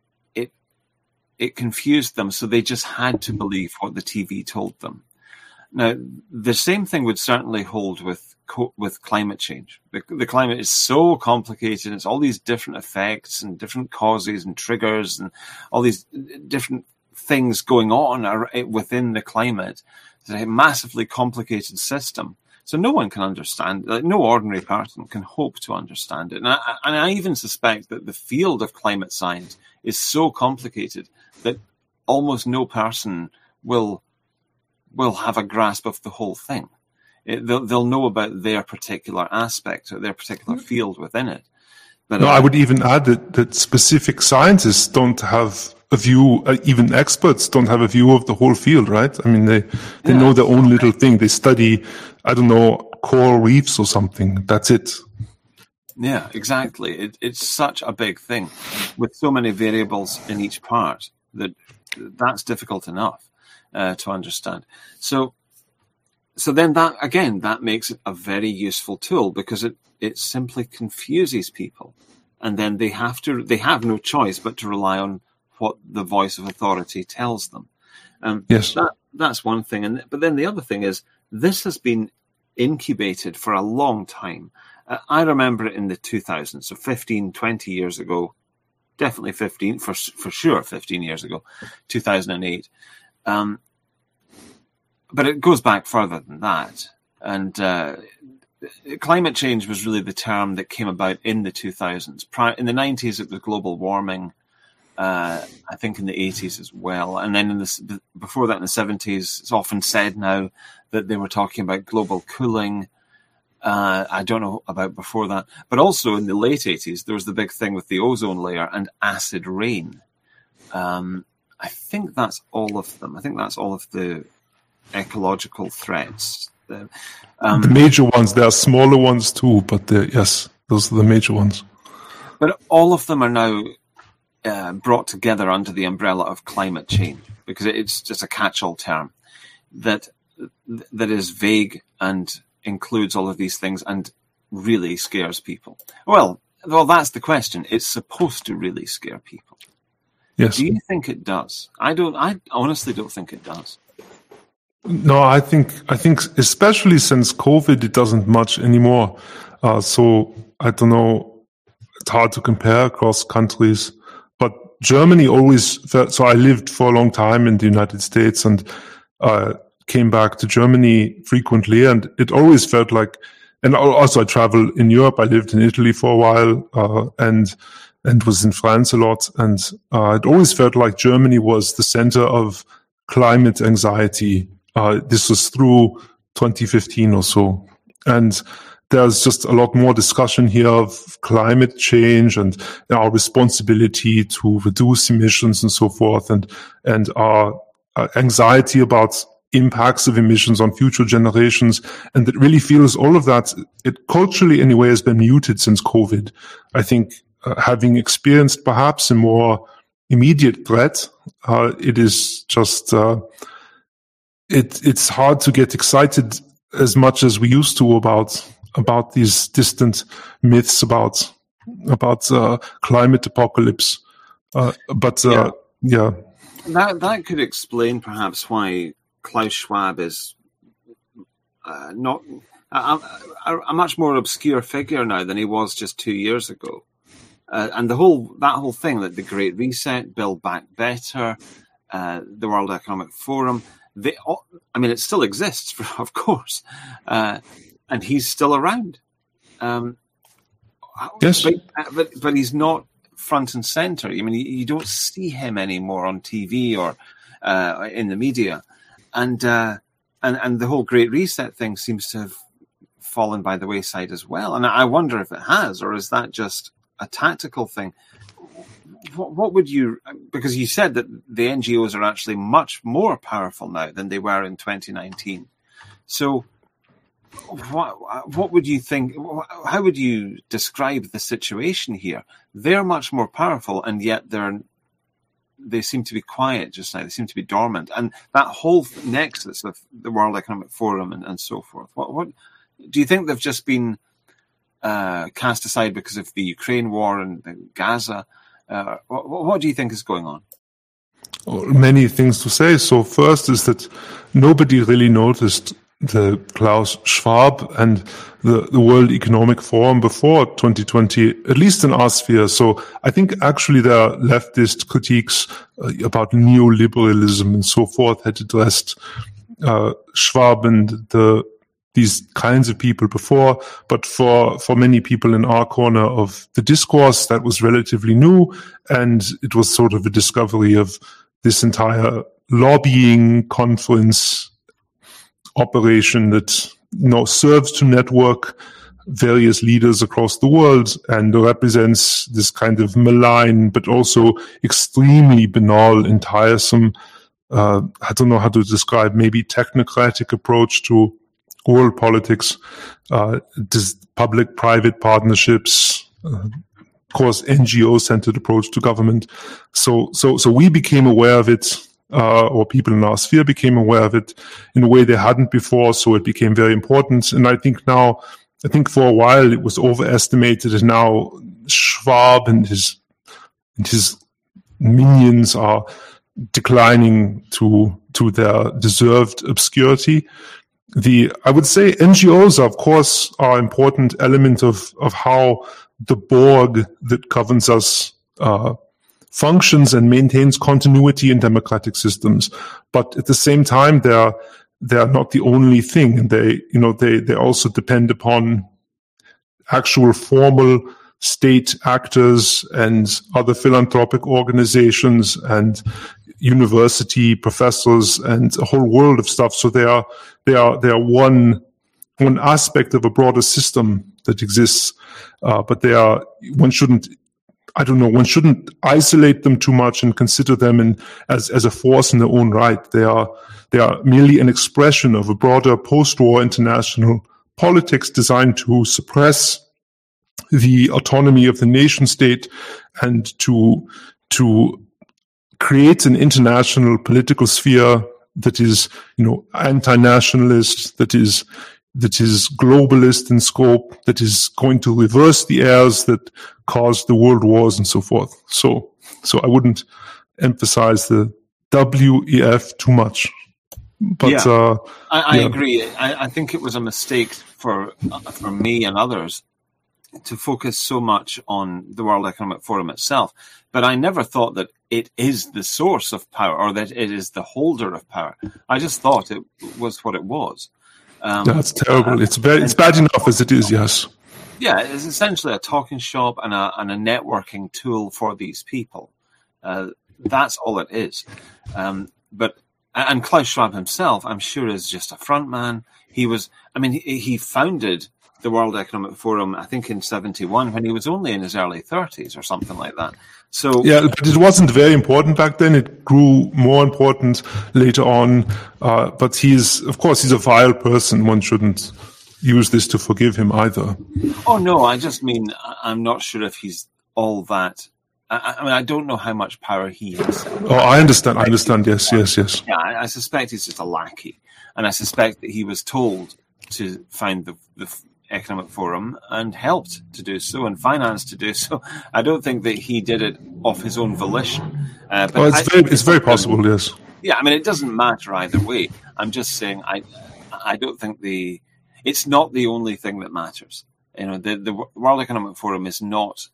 confused them. So they just had to believe what the TV told them. Now, the same thing would certainly hold with climate change. The climate is so complicated. It's all these different effects and different causes and triggers and all these different things going on within the climate. It's a massively complicated system. So no one can understand, no ordinary person can hope to understand it. And I even suspect that the field of climate science is so complicated that almost no person will have a grasp of the whole thing. They'll know about their particular aspect or their particular field within it. But I would even add that specific scientists don't have a view, even experts don't have a view of the whole field, right? I mean, they know their own little thing. They study, I don't know, coral reefs or something. That's it. Yeah, exactly. It's such a big thing with so many variables in each part that's difficult enough to understand. So then that makes it a very useful tool, because it simply confuses people, and then they have no choice but to rely on what the voice of authority tells them. Yes, that's one thing. But then the other thing is, this has been incubated for a long time. I remember it in the 2000s, so 15, 20 years ago, definitely 15, for sure 15 years ago, 2008. But it goes back further than that. And climate change was really the term that came about in the 2000s. In the 90s, it was global warming. I think in the 80s as well. And then before that, in the 70s, it's often said now that they were talking about global cooling. I don't know about before that. But also in the late 80s, there was the big thing with the ozone layer and acid rain. I think that's all of them. I think that's all of the ecological threats. The major ones. There are smaller ones too, but yes, those are the major ones. But all of them are now brought together under the umbrella of climate change, because it's just a catch-all term that is vague and includes all of these things and really scares people. Well, that's the question. It's supposed to really scare people. Yes. Do you think it does? I honestly don't think it does. No, I think especially since COVID, it doesn't much anymore. So I don't know. It's hard to compare across countries. But Germany always felt, so I lived for a long time in the United States and came back to Germany frequently, and it always felt like, and also I travel in Europe. I lived in Italy for a while, and and was in France a lot. And it always felt like Germany was the center of climate anxiety. This was through 2015 or so. And there's just a lot more discussion here of climate change and our responsibility to reduce emissions and so forth, and our anxiety about impacts of emissions on future generations. And it really feels all of that, it culturally anyway has been muted since COVID. I think having experienced perhaps a more immediate threat, it is just, it's hard to get excited as much as we used to about these distant myths about climate apocalypse. That could explain perhaps why Klaus Schwab is not a much more obscure figure now than he was just 2 years ago. And that whole thing, that the Great Reset, Build Back Better, the World Economic Forum, it still exists, of course. And he's still around. Yes. But he's not front and center. I mean, you don't see him anymore on TV or in the media. And the whole Great Reset thing seems to have fallen by the wayside as well. And I wonder if it has, or is that just a tactical thing? What would you, because you said that the NGOs are actually much more powerful now than they were in 2019. So what would you think? How would you describe the situation here? They're much more powerful, and yet they seem to be quiet just now. They seem to be dormant. And that whole nexus of the World Economic Forum and so forth. What do you think they've just been cast aside because of the Ukraine war and Gaza? What do you think is going on? Many things to say. So first is that nobody really noticed the Klaus Schwab and the World Economic Forum before 2020, at least in our sphere. So I think actually there are leftist critiques about neoliberalism and so forth had addressed Schwab and these kinds of people before. But for many people in our corner of the discourse, that was relatively new. And it was sort of a discovery of this entire lobbying conference operation that serves to network various leaders across the world and represents this kind of malign but also extremely banal and tiresome, I don't know how to describe, maybe technocratic approach to world politics, public-private partnerships, of course NGO-centered approach to government. So we became aware of it, or people in our sphere became aware of it in a way they hadn't before, so it became very important. And I think for a while it was overestimated, and now Schwab and his minions are declining to their deserved obscurity. I would say NGOs, of course, are an important element of how the Borg that governs us functions and maintains continuity in democratic systems. But at the same time, they are not the only thing. And they also depend upon actual formal state actors and other philanthropic organizations and university professors and a whole world of stuff. So they are one aspect of a broader system that exists. But one shouldn't isolate them too much and consider them as a force in their own right. They are merely an expression of a broader post-war international politics designed to suppress the autonomy of the nation state and to create an international political sphere that is, anti-nationalist, that is globalist in scope, that is going to reverse the errors that caused the world wars and so forth. So I wouldn't emphasize the WEF too much. But I agree. I think it was a mistake for me and others to focus so much on the World Economic Forum itself. But I never thought that it is the source of power or that it is the holder of power. I just thought it was what it was. That's terrible. It's bad enough as it is, yes. Yeah, it's essentially a talking shop and a networking tool for these people. That's all it is. And Klaus Schwab himself, I'm sure, is just a front man. He founded the World Economic Forum, I think, in 1971 when he was only in his early 30s or something like that. So yeah, but it wasn't very important back then. It grew more important later on. But he's a vile person. One shouldn't use this to forgive him either. Oh, no, I just mean I'm not sure if he's all that. I don't know how much power he has. Oh, I understand. Yes. Yeah, I suspect he's just a lackey. And I suspect that he was told to found the Economic Forum and helped to do so and financed to do so. I don't think that he did it of his own volition. But it's very possible, yes. Yeah, it doesn't matter either way. I'm just saying I don't think it's not the only thing that matters. The World Economic Forum is not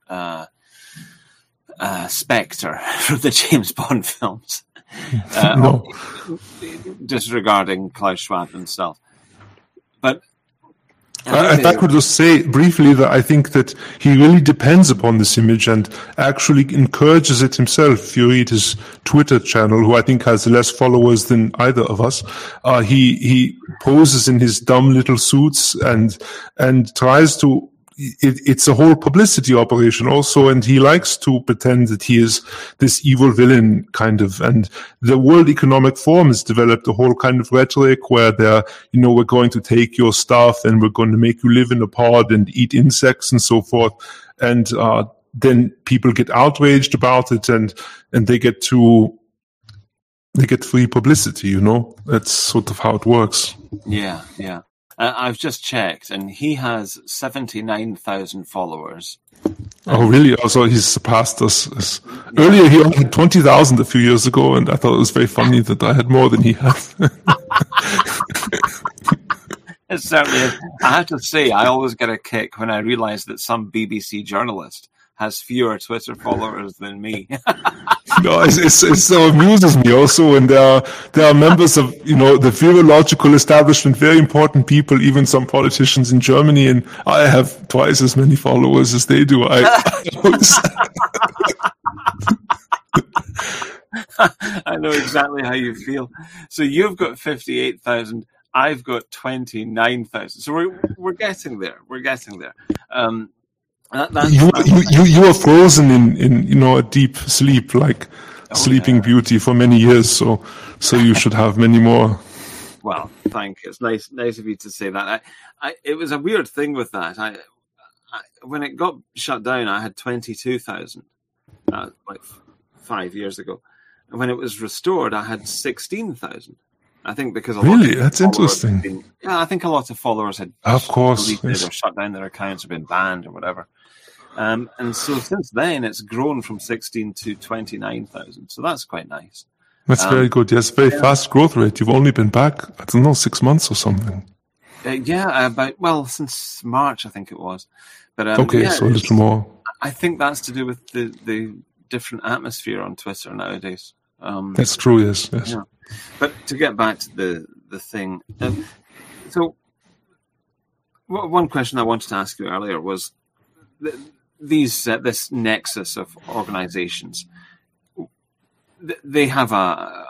Spectre from the James Bond films. No. Disregarding Klaus Schwab himself. But if I could just say briefly that I think that he really depends upon this image and actually encourages it himself. If you read his Twitter channel, who I think has less followers than either of us, he poses in his dumb little suits and tries to. It's a whole publicity operation also, and he likes to pretend that he is this evil villain kind of. And the World Economic Forum has developed a whole kind of rhetoric where we're going to take your stuff and we're going to make you live in a pod and eat insects and so forth. And then people get outraged about it, and they get free publicity. That's sort of how it works. Yeah. I've just checked, and he has 79,000 followers. Oh, really? Also, he's surpassed us. Earlier, he only had 20,000 a few years ago, and I thought it was very funny that I had more than he had. It certainly is. I have to say, I always get a kick when I realise that some BBC journalist has fewer Twitter followers than me. No, it so amuses me also when there are members of the virological establishment, very important people, even some politicians in Germany, and I have twice as many followers as they do. I know exactly how you feel. So you've got 58,000. I've got 29,000. So we're getting there. You were frozen in a deep sleep, like Sleeping Beauty for many years. So you should have many more. Well, thank you. It's nice of you to say that. It was a weird thing with that. When it got shut down, I had 22,000, like 5 years ago. And when it was restored, I had 16,000. I think because that's interesting. I think a lot of followers had deleted or shut down their accounts or been banned or whatever. And so since then, it's grown from 16 to 29,000. So that's quite nice. That's very good. Yes, very fast growth rate. You've only been back, 6 months or something. Since March, I think it was. But so a little more. I think that's to do with the different atmosphere on Twitter nowadays. That's true. Yes. Yeah. But to get back to the thing, so one question I wanted to ask you earlier was this nexus of organizations. They have a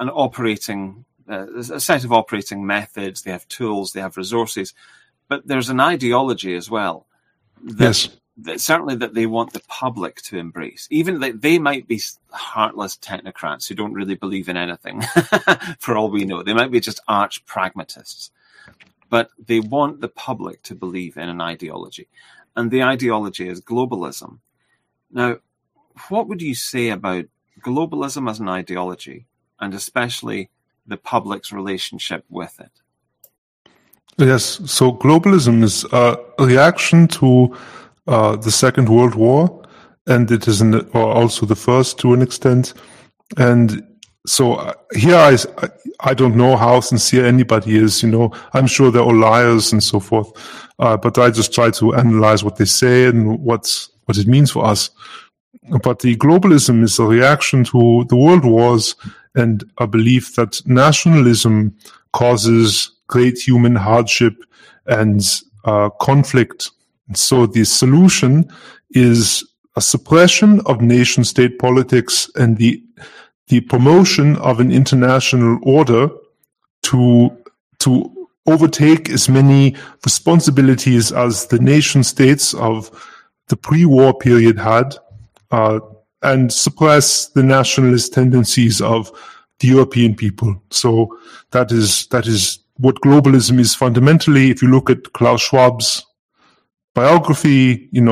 set of operating methods. They have tools. They have resources, but there's an ideology as well. Certainly that they want the public to embrace. Even they might be heartless technocrats who don't really believe in anything, for all we know. They might be just arch pragmatists. But they want the public to believe in an ideology. And the ideology is globalism. Now, what would you say about globalism as an ideology, and especially the public's relationship with it? Yes, so globalism is a reaction to the Second World War, and it is also the first to an extent. And so here I don't know how sincere anybody is. I'm sure they're all liars and so forth, but I just try to analyze what they say and what it means for us. But the globalism is a reaction to the world wars and a belief that nationalism causes great human hardship and conflict And so the solution is a suppression of nation-state politics and the promotion of an international order to overtake as many responsibilities as the nation-states of the pre-war period had, and suppress the nationalist tendencies of the European people. So that is what globalism is fundamentally. If you look at Klaus Schwab's biography, he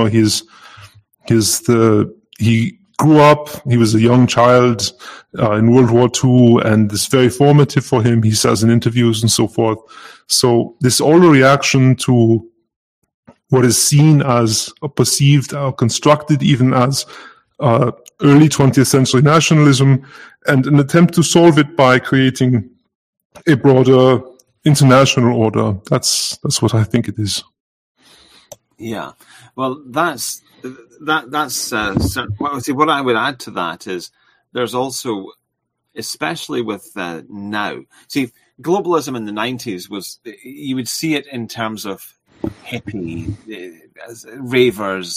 grew up, he was a young child in World War II, and it's very formative for him, he says in interviews and so forth. So this all a reaction to what is seen as, or perceived, or constructed even as early 20th century nationalism, and an attempt to solve it by creating a broader international order. That's what I think it is. Yeah, well, that's what I would add to that is there's also, especially with now, see, globalism in the 90s was, you would see it in terms of hippie, ravers,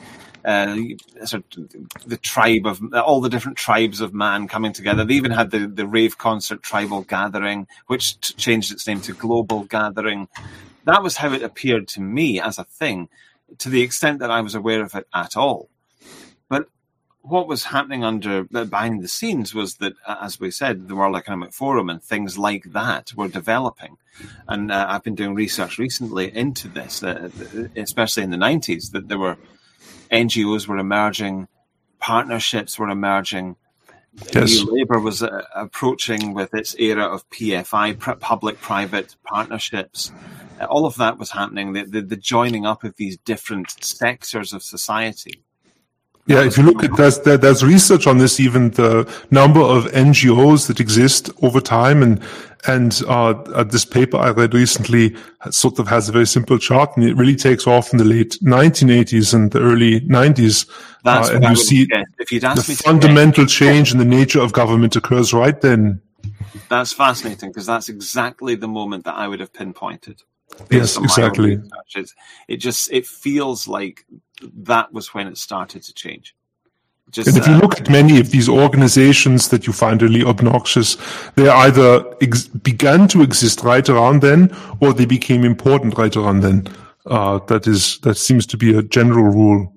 the tribe of all the different tribes of man coming together. They even had the rave concert Tribal Gathering, which changed its name to Global Gathering. That was how it appeared to me as a thing, to the extent that I was aware of it at all. But what was happening behind the scenes was that, as we said, the World Economic Forum and things like that were developing. And I've been doing research recently into this, especially in the 90s, that there were NGOs were emerging, partnerships were emerging. Yes. New Labour was approaching with its era of PFI, public-private partnerships. All of that was happening, the joining up of these different sectors of society. Yeah, if you look at there's research on this, even the number of NGOs that exist over time, and this paper I read recently sort of has a very simple chart, and it really takes off in the late 1980s and the early 90s. And you see if you'd asked the me fundamental change in the nature of government occurs right then. That's fascinating, because that's exactly the moment that I would have pinpointed. Yes, exactly. It feels like that was when it started to change. And if you look at many of these organizations that you find really obnoxious, they either began to exist right around then, or they became important right around then. That seems to be a general rule.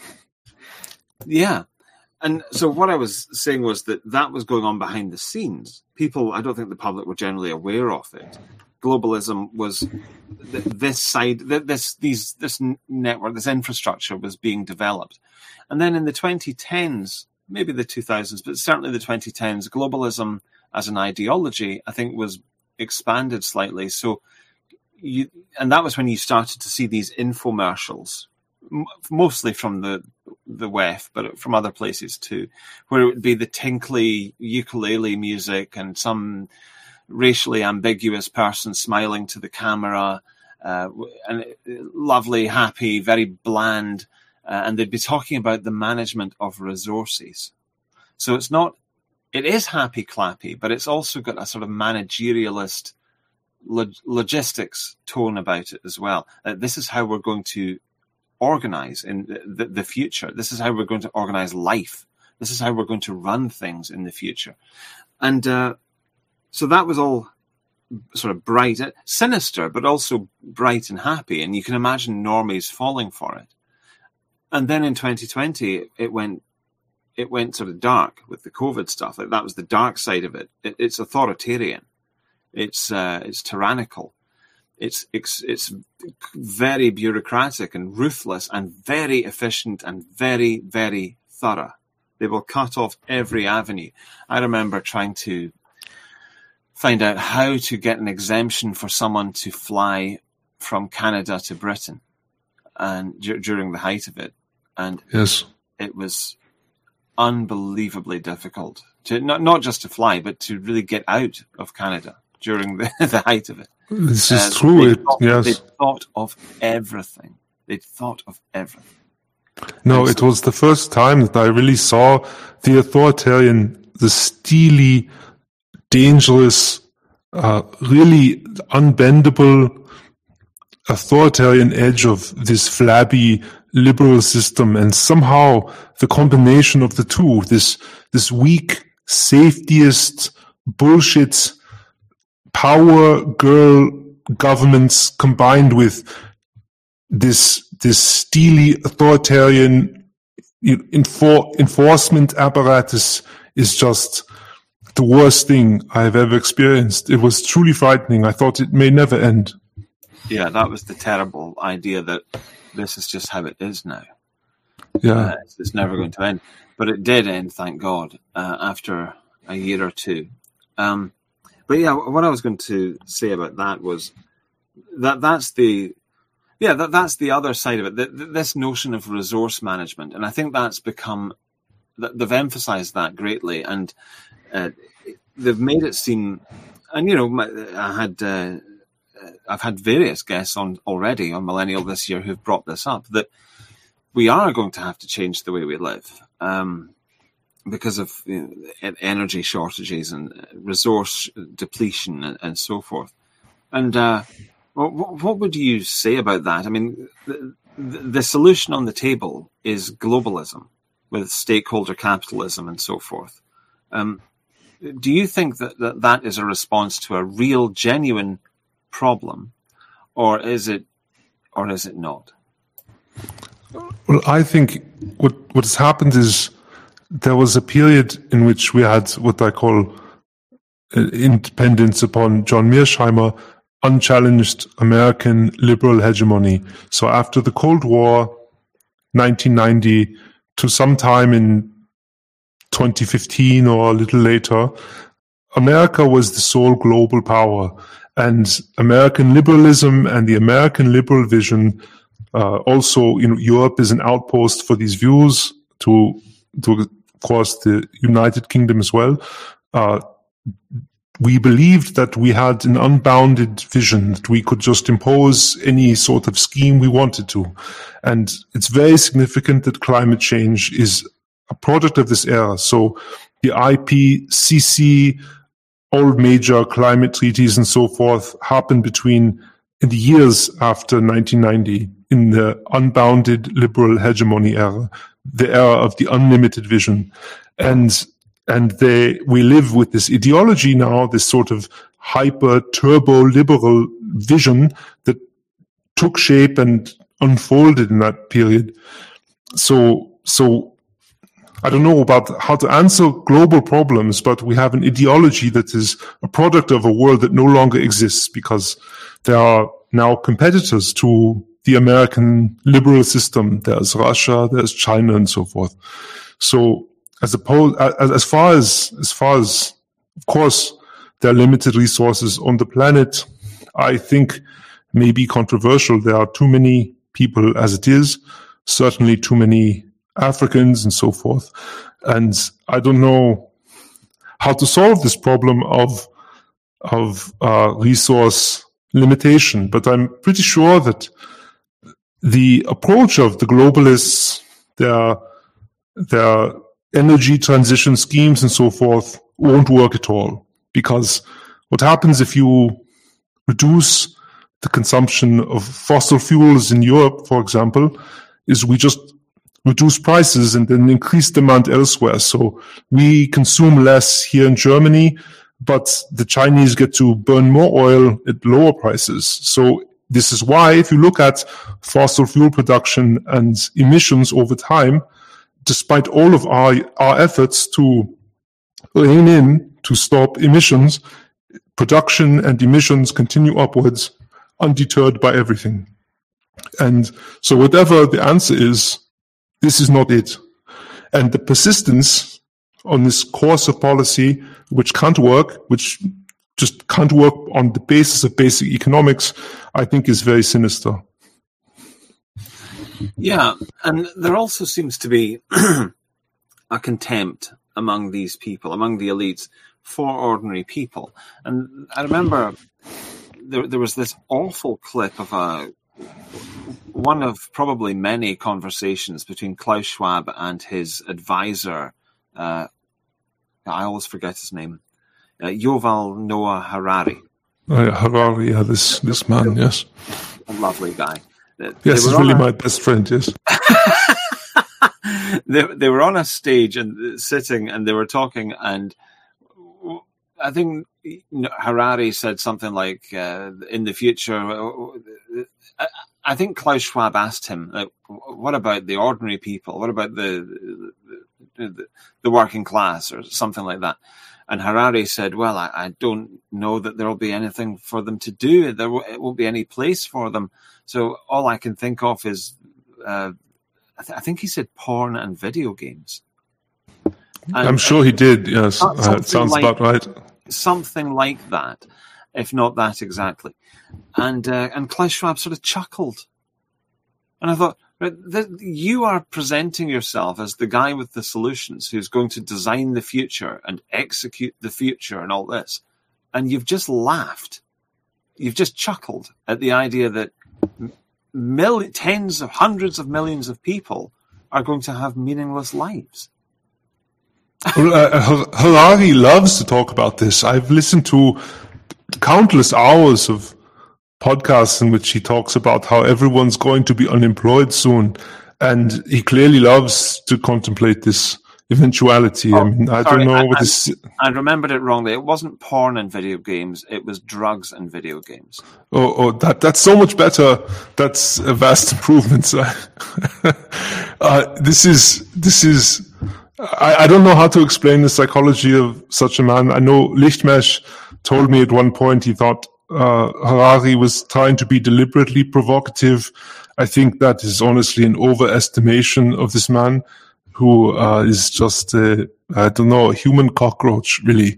Yeah. And so what I was saying was that was going on behind the scenes. People, I don't think the public were generally aware of it. Globalism was this network, this infrastructure was being developed. And then in the 2010s, maybe the 2000s, but certainly the 2010s, globalism as an ideology, I think, was expanded slightly. So and that was when you started to see these infomercials, mostly from the WEF, but from other places too, where it would be the tinkly ukulele music and some racially ambiguous person smiling to the camera, and lovely, happy, very bland, and they'd be talking about the management of resources. So it is happy clappy, but it's also got a sort of managerialist logistics tone about it as well. This is how we're going to organize in the future. This is how we're going to organize life. This is how we're going to run things in the future. And so that was all sort of bright, sinister, but also bright and happy. And you can imagine normies falling for it. And then in 2020, it went sort of dark with the COVID stuff. Like, that was the dark side of it. It's authoritarian. It's tyrannical. It's very bureaucratic and ruthless and very efficient and very, very thorough. They will cut off every avenue. I remember trying to find out how to get an exemption for someone to fly from Canada to Britain, and during the height of it. And yes, it was unbelievably difficult to not just to fly, but to really get out of Canada during the height of it. This is true. They thought of everything. No, it was the first time that I really saw the authoritarian, the steely, dangerous, really unbendable authoritarian edge of this flabby liberal system, and somehow the combination of the two, this weak, safetyist, bullshit, power girl governments combined with this steely authoritarian enforcement apparatus is just the worst thing I've ever experienced. It was truly frightening. I thought it may never end. Yeah, that was the terrible idea that this is just how it is now. Yeah. It's never going to end. But it did end, thank God, after a year or two. But yeah, what I was going to say about that was that's the other side of it. This notion of resource management, and I think that's become, they've emphasized that greatly, and they've made it seem, and I've had various guests on already on Millennial this year who've brought this up, that we are going to have to change the way we live because of energy shortages and resource depletion and so forth. And what would you say about that? I mean, the solution on the table is globalism with stakeholder capitalism and so forth. Do you think that is a response to a real, genuine problem, or is it not? Well, I think what has happened is there was a period in which we had what I call independence upon John Mearsheimer, unchallenged American liberal hegemony. So after the Cold War, 1990 to sometime in 2015 or a little later, America was the sole global power. And American liberalism and the American liberal vision, also, Europe is an outpost for these views, to of course the United Kingdom as well. We believed that we had an unbounded vision, that we could just impose any sort of scheme we wanted to. And it's very significant that climate change is a product of this era. So the IPCC, all major climate treaties and so forth happened in the years after 1990, in the unbounded liberal hegemony era, the era of the unlimited vision. And we live with this ideology now, this sort of hyper turbo liberal vision that took shape and unfolded in that period. So I don't know about how to answer global problems, but we have an ideology that is a product of a world that no longer exists, because there are now competitors to the American liberal system. There's Russia, there's China, and so forth. So as far as, of course, there are limited resources on the planet, I think may be controversial. There are too many people as it is, certainly too many Africans and so forth. And I don't know how to solve this problem of resource limitation, but I'm pretty sure that the approach of the globalists, their energy transition schemes and so forth won't work at all. Because what happens if you reduce the consumption of fossil fuels in Europe, for example, is we just reduce prices and then increase demand elsewhere. So we consume less here in Germany, but the Chinese get to burn more oil at lower prices. So this is why, if you look at fossil fuel production and emissions over time, despite all of our efforts to rein in, to stop emissions, production and emissions continue upwards, undeterred by everything. And so whatever the answer is, this is not it. And the persistence on this course of policy, which can't work, which just can't work on the basis of basic economics, I think is very sinister. Yeah, and there also seems to be a contempt among these people, among the elites, for ordinary people. And I remember there was this awful clip of one of probably many conversations between Klaus Schwab and his advisor. I always forget his name. Yuval Noah Harari. Harari, yeah, this man, yes. a lovely guy. Yes, he's really my best friend, yes. They were on a stage and sitting, and they were talking, and I think Harari said something like, in the future, I think Klaus Schwab asked him, like, what about the ordinary people? What about the working class, or something like that? And Harari said, well, I don't know that there will be anything for them to do. It won't be any place for them. So all I can think of is, I think he said porn and video games. And, I'm sure he did, yes. It sounds like, about right. Something like that, if not that exactly. And Klaus Schwab sort of chuckled. And I thought, you are presenting yourself as the guy with the solutions who's going to design the future and execute the future and all this. And you've just laughed. You've just chuckled at the idea that tens of hundreds of millions of people are going to have meaningless lives. Harari loves to talk about this. I've listened to countless hours of podcasts in which he talks about how everyone's going to be unemployed soon, and he clearly loves to contemplate this eventuality. I mean, I don't know what this. I remembered it wrongly. It wasn't porn and video games. It was drugs and video games. That's so much better. That's a vast improvement. This is. I don't know how to explain the psychology of such a man. I know Lichtmesh told me at one point he thought Harari was trying to be deliberately provocative. I think that is honestly an overestimation of this man, who is just a human cockroach, really.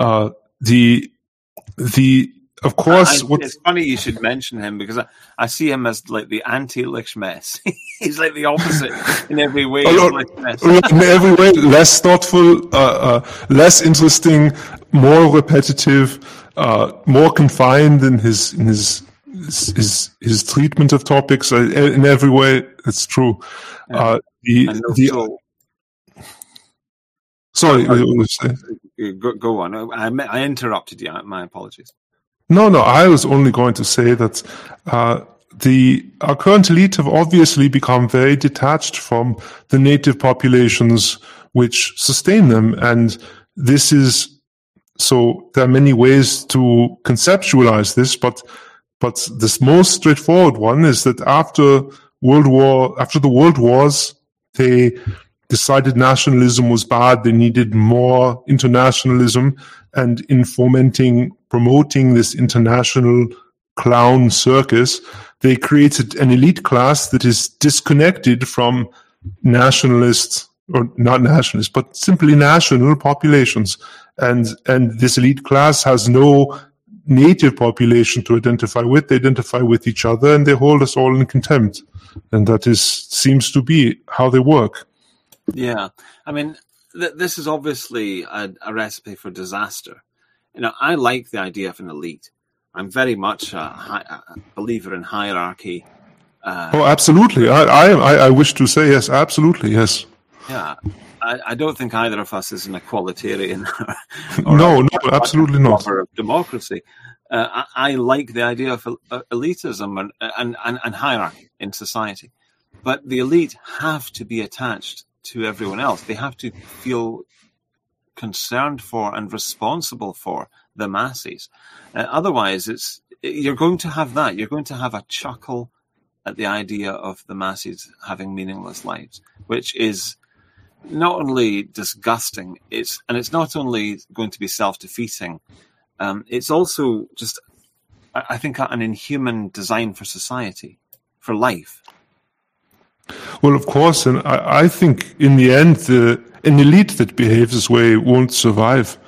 Of course, it's funny you should mention him, because I see him as like the anti-Lichtmesh. He's like the opposite in every way. In every way, less thoughtful, less interesting, more repetitive, more confined in his treatment of topics. In every way, it's true. Yeah. Sorry, go on. I interrupted you. My apologies. No, I was only going to say that our current elite have obviously become very detached from the native populations which sustain them, and this is so. There are many ways to conceptualize this, but this most straightforward one is that after the World Wars, they decided nationalism was bad. They needed more internationalism, and in promoting this international clown circus, they created an elite class that is disconnected from nationalists, or not nationalists, but simply national populations. And this elite class has no native population to identify with. They identify with each other, and they hold us all in contempt. And that seems to be how they work. Yeah, I mean, this is obviously a recipe for disaster. I like the idea of an elite. I'm very much a believer in hierarchy. Absolutely. I wish to say yes, absolutely, yes. Yeah, I don't think either of us is an equalitarian. No, absolutely not. Of democracy. I like the idea of elitism and hierarchy in society. But the elite have to be attached to everyone else. They have to feel concerned for and responsible for the masses. Otherwise, you're going to have that. You're going to have a chuckle at the idea of the masses having meaningless lives, which is not only disgusting, it's not only going to be self-defeating, it's also just, I think, an inhuman design for society, for life. Well, of course, and I think in the end, an elite that behaves this way won't survive.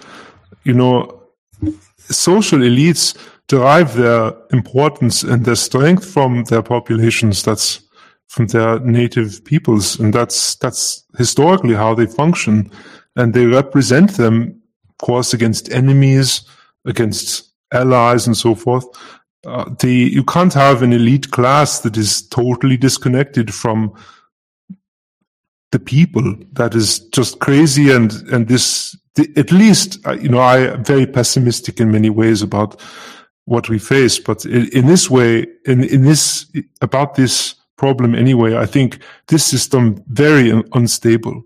Social elites derive their importance and their strength from their populations. That's from their native peoples, and that's historically how they function. And they represent them, of course, against enemies, against allies, and so forth. You can't have an elite class that is totally disconnected from the people. That is just crazy, and this, at least, I am very pessimistic in many ways about what we face. But in this way, in this, about this problem anyway, I think this system very unstable,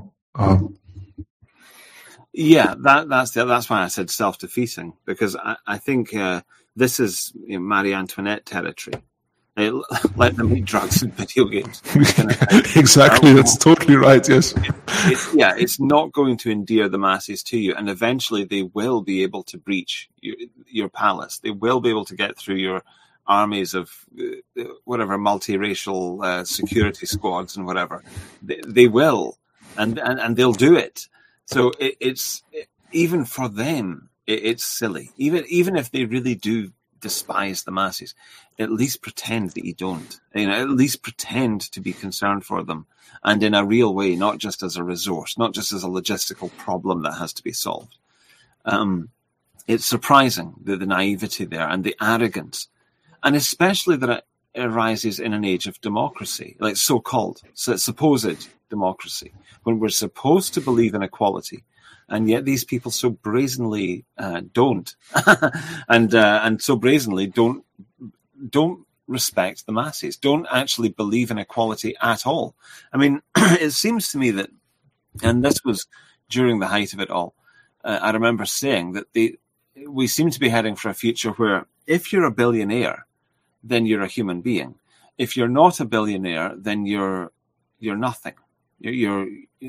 Yeah, that's why I said self-defeating, because I think this is Marie Antoinette territory. Let them eat drugs and video games. Exactly, that's totally right. Yes. It's not going to endear the masses to you, and eventually they will be able to breach your palace. They will be able to get through your armies of whatever multiracial security squads and whatever. They will, and they'll do it. So it's even for them, it's silly. Even if they really do despise the masses, at least pretend that you don't. At least pretend to be concerned for them, and in a real way, not just as a resource, not just as a logistical problem that has to be solved. It's surprising the naivety there and the arrogance, and especially that it arises in an age of democracy, like so-called, supposed democracy, when we're supposed to believe in equality. And yet these people so brazenly don't, and so brazenly don't respect the masses, don't actually believe in equality at all. I mean, it seems to me that, and this was during the height of it all, I remember saying that we seem to be heading for a future where if you're a billionaire, then you're a human being. If you're not a billionaire, then you're nothing. You're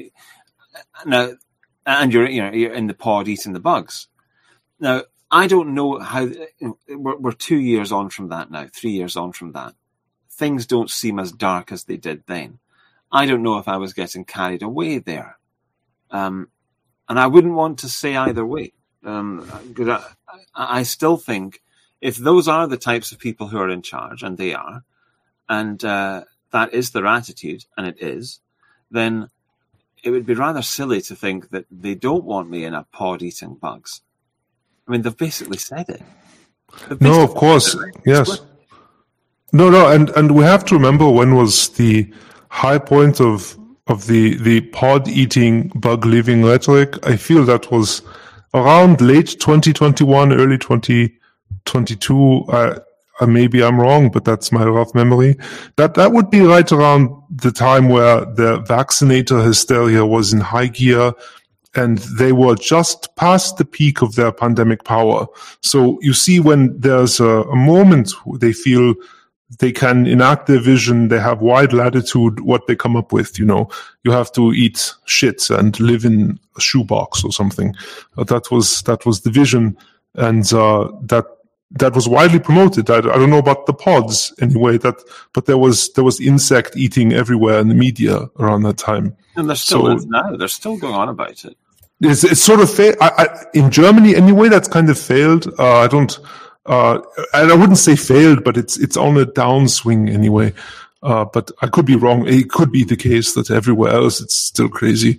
in the pod eating the bugs. Now, I don't know how. We're 2 years on from that now, 3 years on from that. Things don't seem as dark as they did then. I don't know if I was getting carried away there, and I wouldn't want to say either way. Because I still think if those are the types of people who are in charge, and they are, and that is their attitude, and it is, then it would be rather silly to think that they don't want me in a pod eating bugs. I mean, they've basically said it. No, of course, yes. No, and we have to remember when was the high point of the pod eating, bug living rhetoric. I feel that was around late 2021, early 2022. Maybe I'm wrong, but that's my rough memory. That would be right around the time where the vaccinator hysteria was in high gear, and they were just past the peak of their pandemic power. So you see, when there's a moment they feel they can enact their vision, they have wide latitude what they come up with. You have to eat shit and live in a shoebox or something. That was the vision, and that was widely promoted. I don't know about the pods anyway, but there was insect eating everywhere in the media around that time. And there still is now. They're still going on about it. It's sort of in Germany anyway. That's kind of failed. I wouldn't say failed, but it's on a downswing anyway. But I could be wrong. It could be the case that everywhere else it's still crazy.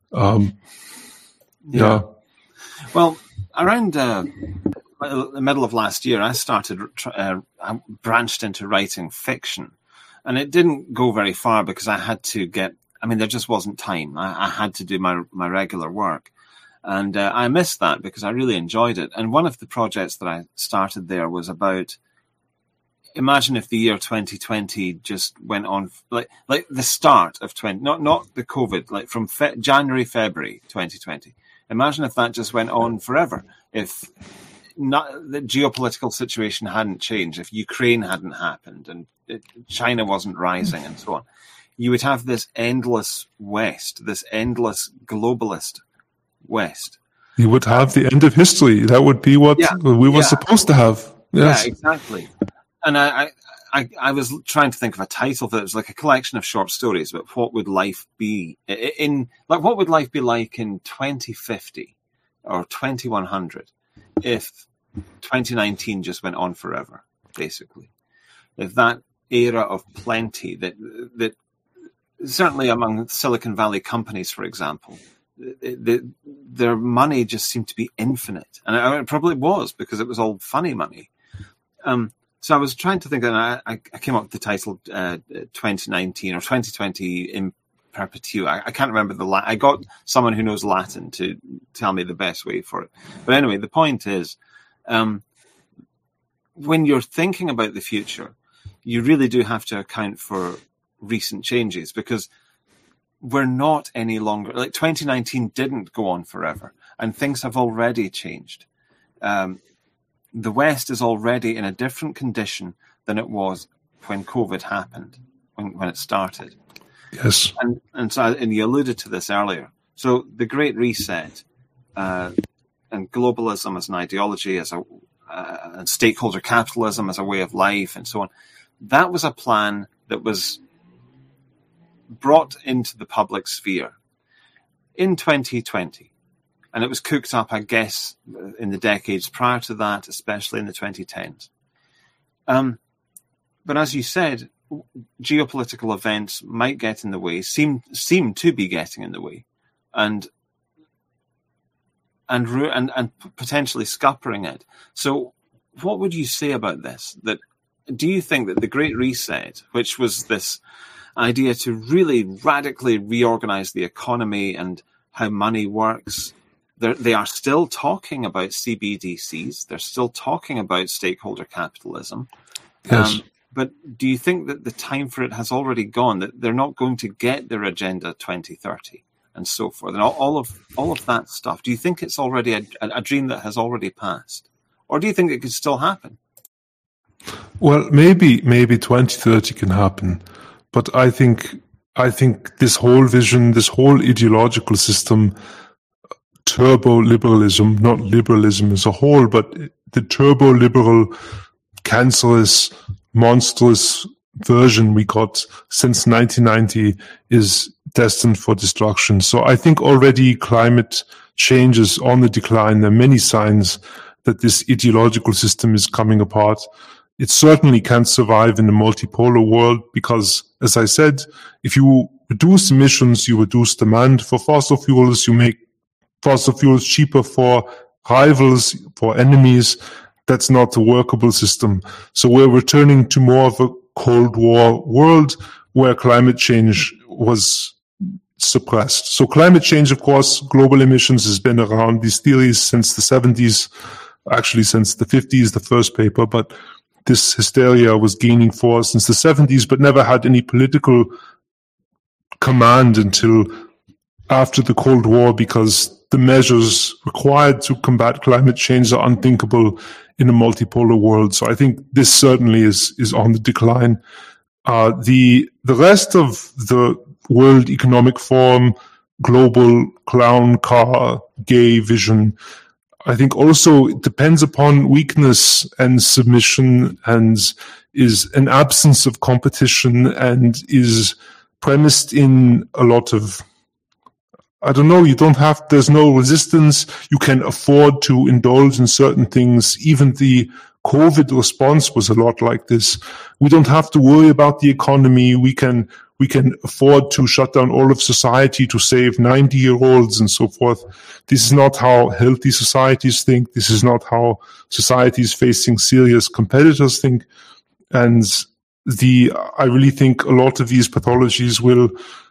Yeah. Well, around the middle of last year, I started. I branched into writing fiction, and it didn't go very far because I had to get. I mean, there just wasn't time. I had to do my regular work, and I missed that because I really enjoyed it. And one of the projects that I started there was about. Imagine if the year 2020 just went on like the start of 20, not the COVID, like from January, February 2020. Imagine if that just went on forever. If the geopolitical situation hadn't changed, if Ukraine hadn't happened and China wasn't rising and so on, you would have this endless West, this endless globalist West. You would have the end of history. That would be what we were supposed to have. Yes. Yeah, exactly. And I was trying to think of a title that was like a collection of short stories about what would life be what would life be like in 2050 or 2100 if 2019 just went on forever, basically. If that era of plenty that certainly among Silicon Valley companies, for example, their money just seemed to be infinite. And it probably was because it was all funny money. So I was trying to think, and I came up with the title 2019 or 2020 in perpetuity. I can't remember I got someone who knows Latin to tell me the best way for it. But anyway, the point is, when you're thinking about the future, you really do have to account for recent changes, because we're not any longer, like 2019 didn't go on forever, and things have already changed. The West is already in a different condition than it was when COVID happened, when it started. Yes. And you alluded to this earlier. So the Great Reset and globalism as an ideology, and stakeholder capitalism as a way of life, and so on, that was a plan that was brought into the public sphere in 2020. And it was cooked up, I guess, in the decades prior to that, especially in the 2010s. But as you said, geopolitical events might get in the way, seem to be getting in the way, and potentially scuppering it. So what would you say about this? Do you think that the Great Reset, which was this idea to really radically reorganize the economy and how money works, they are still talking about CBDCs, they're still talking about stakeholder capitalism. Yes. But do you think that the time for it has already gone, that they're not going to get their Agenda 2030 and so forth, and all of that stuff? Do you think it's already a dream that has already passed? Or do you think it could still happen? Well, maybe 2030 can happen, but I think this whole vision, this whole ideological system, turbo-liberalism, not liberalism as a whole, but the turbo-liberal, cancerous, monstrous version we got since 1990 is destined for destruction. So I think already climate change is on the decline. There are many signs that this ideological system is coming apart. It certainly can't survive in a multipolar world because, as I said, if you reduce emissions, you reduce demand for fossil fuels, you make fossil fuels cheaper for rivals, for enemies. That's not a workable system. So we're returning to more of a Cold War world where climate change was suppressed. So climate change, of course, global emissions has been around these theories since the 70s, actually since the 50s, the first paper, but this hysteria was gaining force since the 70s, but never had any political command until after the Cold War, because the measures required to combat climate change are unthinkable in a multipolar world. So I think this certainly is on the decline. The rest of the World Economic Forum, global clown car, gay vision, I think also it depends upon weakness and submission, and is an absence of competition, and is premised in a lot of, I don't know, there's no resistance. You can afford to indulge in certain things. Even the COVID response was a lot like this. We don't have to worry about the economy. We can afford to shut down all of society to save 90-year-olds and so forth. This is not how healthy societies think. This is not how societies facing serious competitors think. And I really think a lot of these pathologies will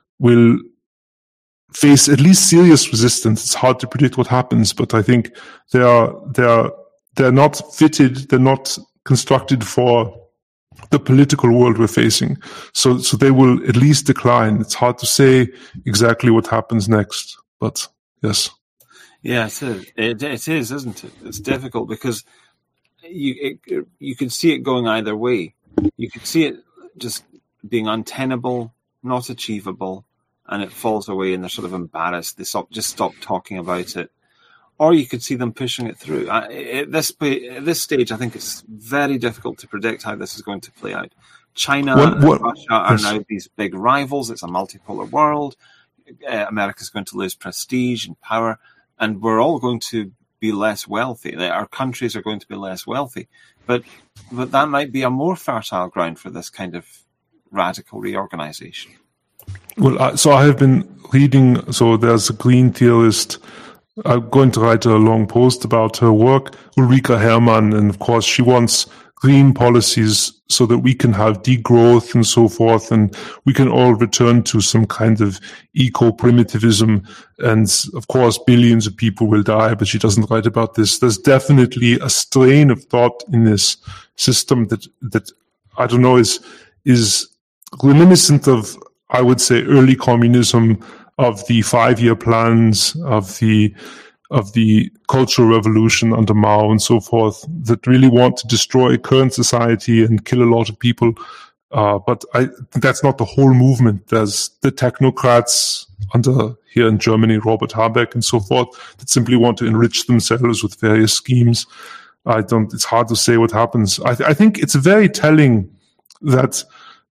face at least serious resistance. It's hard to predict what happens, but I think they're not fitted, they're not constructed for the political world we're facing. So they will at least decline. It's hard to say exactly what happens next, but yes. Yeah, it is, isn't it? It's difficult because you can see it going either way. You could see it just being untenable, not achievable, and it falls away and they're sort of embarrassed. They stop talking about it. Or you could see them pushing it through. At this stage, I think it's very difficult to predict how this is going to play out. China and Russia are now these big rivals. It's a multipolar world. America's going to lose prestige and power, and we're all going to be less wealthy. Our countries are going to be less wealthy. But that might be a more fertile ground for this kind of radical reorganization. Well, so I have been reading, so there's a green theorist, I'm going to write a long post about her work, Ulrika Herrmann, and of course she wants green policies so that we can have degrowth and so forth, and we can all return to some kind of eco-primitivism. And of course, billions of people will die, but she doesn't write about this. There's definitely a strain of thought in this system that I don't know, is reminiscent of, I would say, early communism, of the 5-year plans, of the Cultural Revolution under Mao and so forth, that really want to destroy current society and kill a lot of people. But that's not the whole movement. There's the technocrats under, here in Germany, Robert Habeck and so forth, that simply want to enrich themselves with various schemes. It's hard to say what happens. I think it's very telling that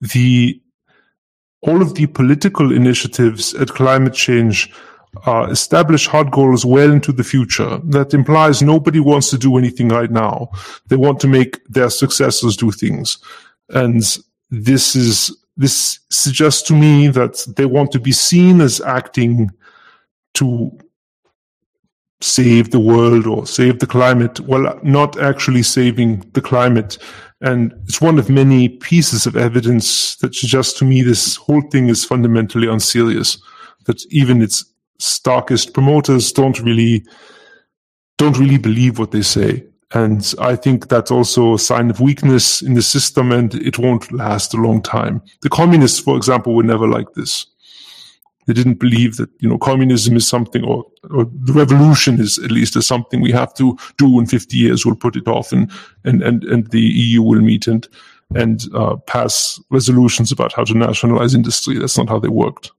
all of the political initiatives at climate change establish hard goals well into the future. That implies nobody wants to do anything right now. They want to make their successors do things. And this suggests to me that they want to be seen as acting to save the world or save the climate, while not actually saving the climate. And it's one of many pieces of evidence that suggests to me this whole thing is fundamentally unserious, that even its starkest promoters don't really believe what they say. And I think that's also a sign of weakness in the system, and it won't last a long time. The communists, for example, were never like this. They didn't believe that, communism is something, or the revolution is something we have to do in 50 years. We'll put it off, and the EU will meet and pass resolutions about how to nationalize industry. That's not how they worked.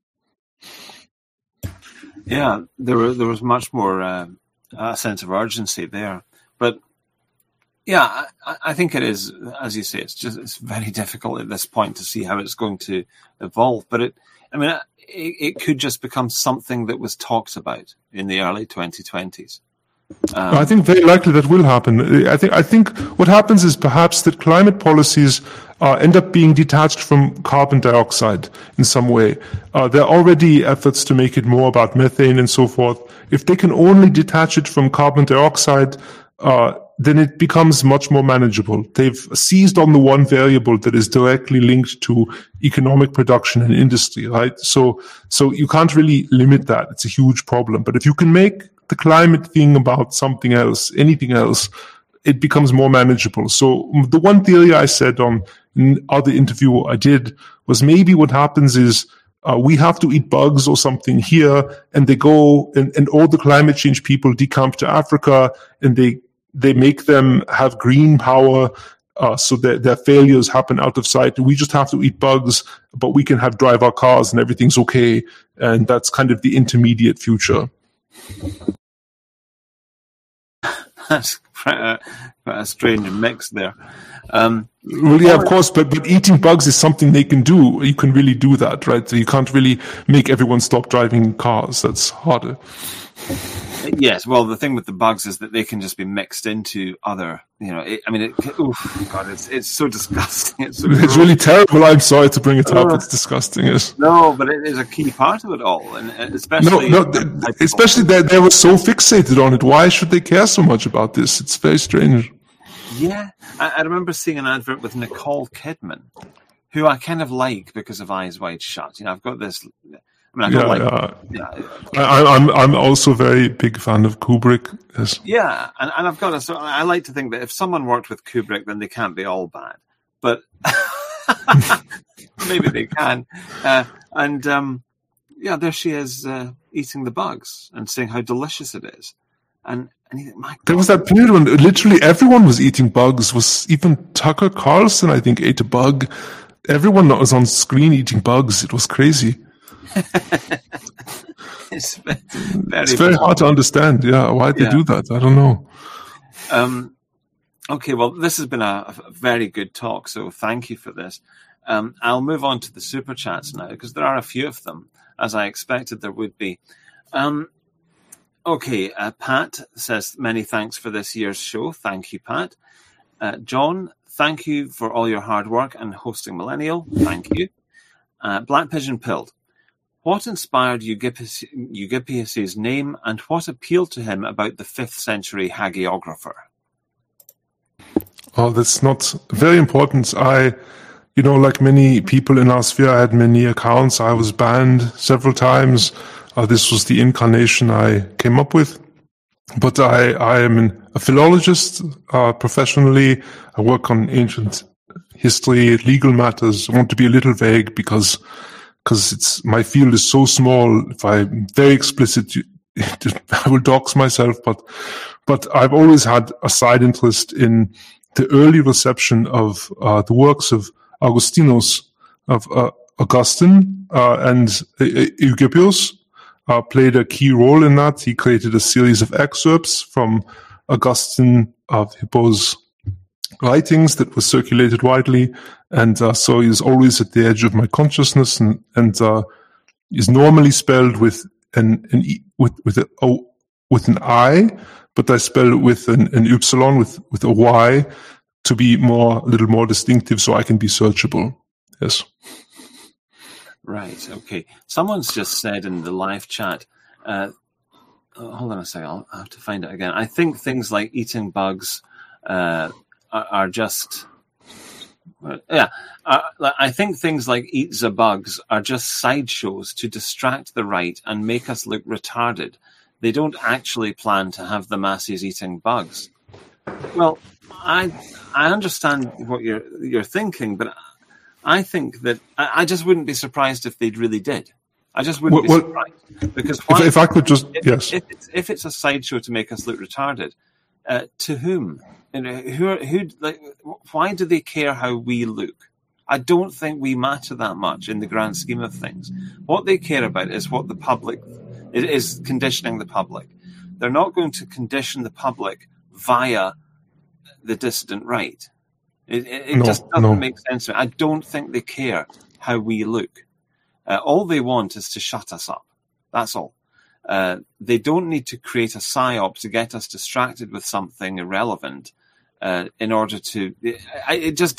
Yeah, there was much more a sense of urgency there, but yeah, I think it is, as you say, it's very difficult at this point to see how it's going to evolve. But it could just become something that was talked about in the early 2020s. I think very likely that will happen. I think what happens is perhaps that climate policies end up being detached from carbon dioxide in some way. There are already efforts to make it more about methane and so forth. If they can only detach it from carbon dioxide, then it becomes much more manageable. They've seized on the one variable that is directly linked to economic production and industry, right? So you can't really limit that. It's a huge problem. But if you can make the climate thing about something else, anything else, it becomes more manageable. So the one theory I said on other interview I did was maybe what happens is we have to eat bugs or something here, and they go and all the climate change people decamp to Africa, and they make them have green power, so that their failures happen out of sight. We just have to eat bugs, but we can drive our cars and everything's okay. And that's kind of the intermediate future. That's quite a strange mix there. Well, yeah, of course, but eating bugs is something they can do. You can really do that, right? So you can't really make everyone stop driving cars. That's harder. Yes, well, the thing with the bugs is that they can just be mixed into other, it's so disgusting. It's really terrible. I'm sorry to bring it up. It's disgusting. Yes. No, but it is a key part of it all, and especially especially they were so fixated on it. Why should they care so much about this? It's very strange. Yeah, I remember seeing an advert with Nicole Kidman, who I kind of like because of Eyes Wide Shut. I've got this. I'm also a very big fan of Kubrick. Yes. Yeah, and I've got I like to think that if someone worked with Kubrick, then they can't be all bad. But maybe they can. There she is eating the bugs and saying how delicious it is. And you think, my God. There was that period when literally everyone was eating bugs. Was even Tucker Carlson, I think, ate a bug. Everyone was on screen eating bugs. It was crazy. It's very hard to understand. Yeah, why they do that, I don't know. Okay, well, this has been a very good talk, so thank you for this. I'll move on to the super chats now because there are a few of them, as I expected there would be. Pat says many thanks for this year's show. Thank you, Pat. John, thank you for all your hard work and hosting Millennial. Thank you. Black Pigeon Pilled. What inspired Eugippius' name, and what appealed to him about the 5th century hagiographer? Oh, that's not very important. Like many people in our sphere, I had many accounts. I was banned several times. This was the incarnation I came up with. But I am a philologist professionally. I work on ancient history, legal matters. I want to be a little vague because my field is so small. If I'm very explicit, I will dox myself. But I've always had a side interest in the early reception of the works of Augustinus, of Augustine, and Eugippius played a key role in that. He created a series of excerpts from Augustine of Hippo's writings that were circulated widely, and so he's always at the edge of my consciousness, and is normally spelled with an I, but I spell it with an Y with a Y to be a little more distinctive, so I can be searchable. Yes. Right. Okay. Someone's just said in the live chat. Hold on a second. I'll have to find it again. I think things like eating bugs are just. I think things like eat the bugs are just sideshows to distract the right and make us look retarded. They don't actually plan to have the masses eating bugs. Well, I understand what you're thinking, but I think that I just wouldn't be surprised if they really did. I just wouldn't be surprised, because if I could just yes, if it's a sideshow to make us look retarded, to whom? Why do they care how we look? I don't think we matter that much in the grand scheme of things. What they care about is what the public is conditioning the public. They're not going to condition the public via the dissident right. It just doesn't make sense to me. I don't think they care how we look. All they want is to shut us up. That's all. They don't need to create a psyop to get us distracted with something irrelevant in order to. I just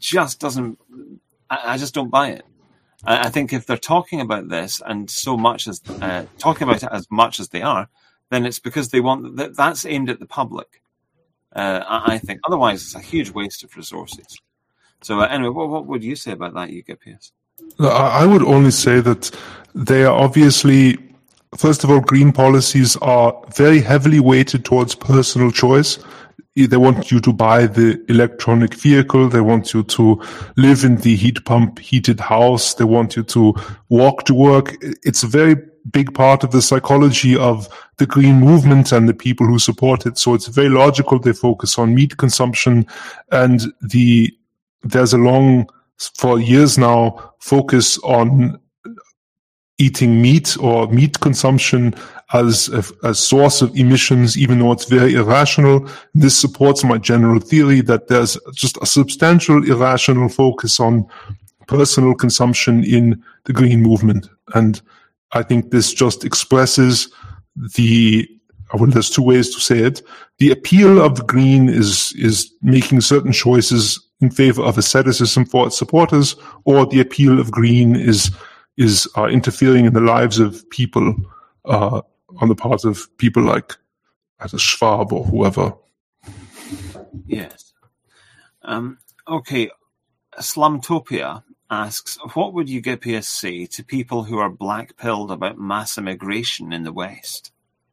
don't buy it. I think if they're talking about this and so much as talking about it as much as they are, then it's because they want that's aimed at the public. I think otherwise it's a huge waste of resources. So anyway, what would you say about that, Eugippius? I would only say that they are obviously, first of all, green policies are very heavily weighted towards personal choice. They want you to buy the electronic vehicle. They want you to live in the heat pump heated house. They want you to walk to work. It's a very big part of the psychology of the green movement and the people who support it. So it's very logical. They focus on meat consumption, and there's a long, for years now, focus on eating meat or meat consumption as a source of emissions, even though it's very irrational. This supports my general theory that there's just a substantial irrational focus on personal consumption in the green movement. And I think this just expresses there's two ways to say it. The appeal of the green is making certain choices in favor of asceticism for its supporters, or the appeal of green is interfering in the lives of people on the part of people like Schwab or whoever. Yes. Okay. Slumtopia asks, what would Eugippius say to people who are black-pilled about mass immigration in the West?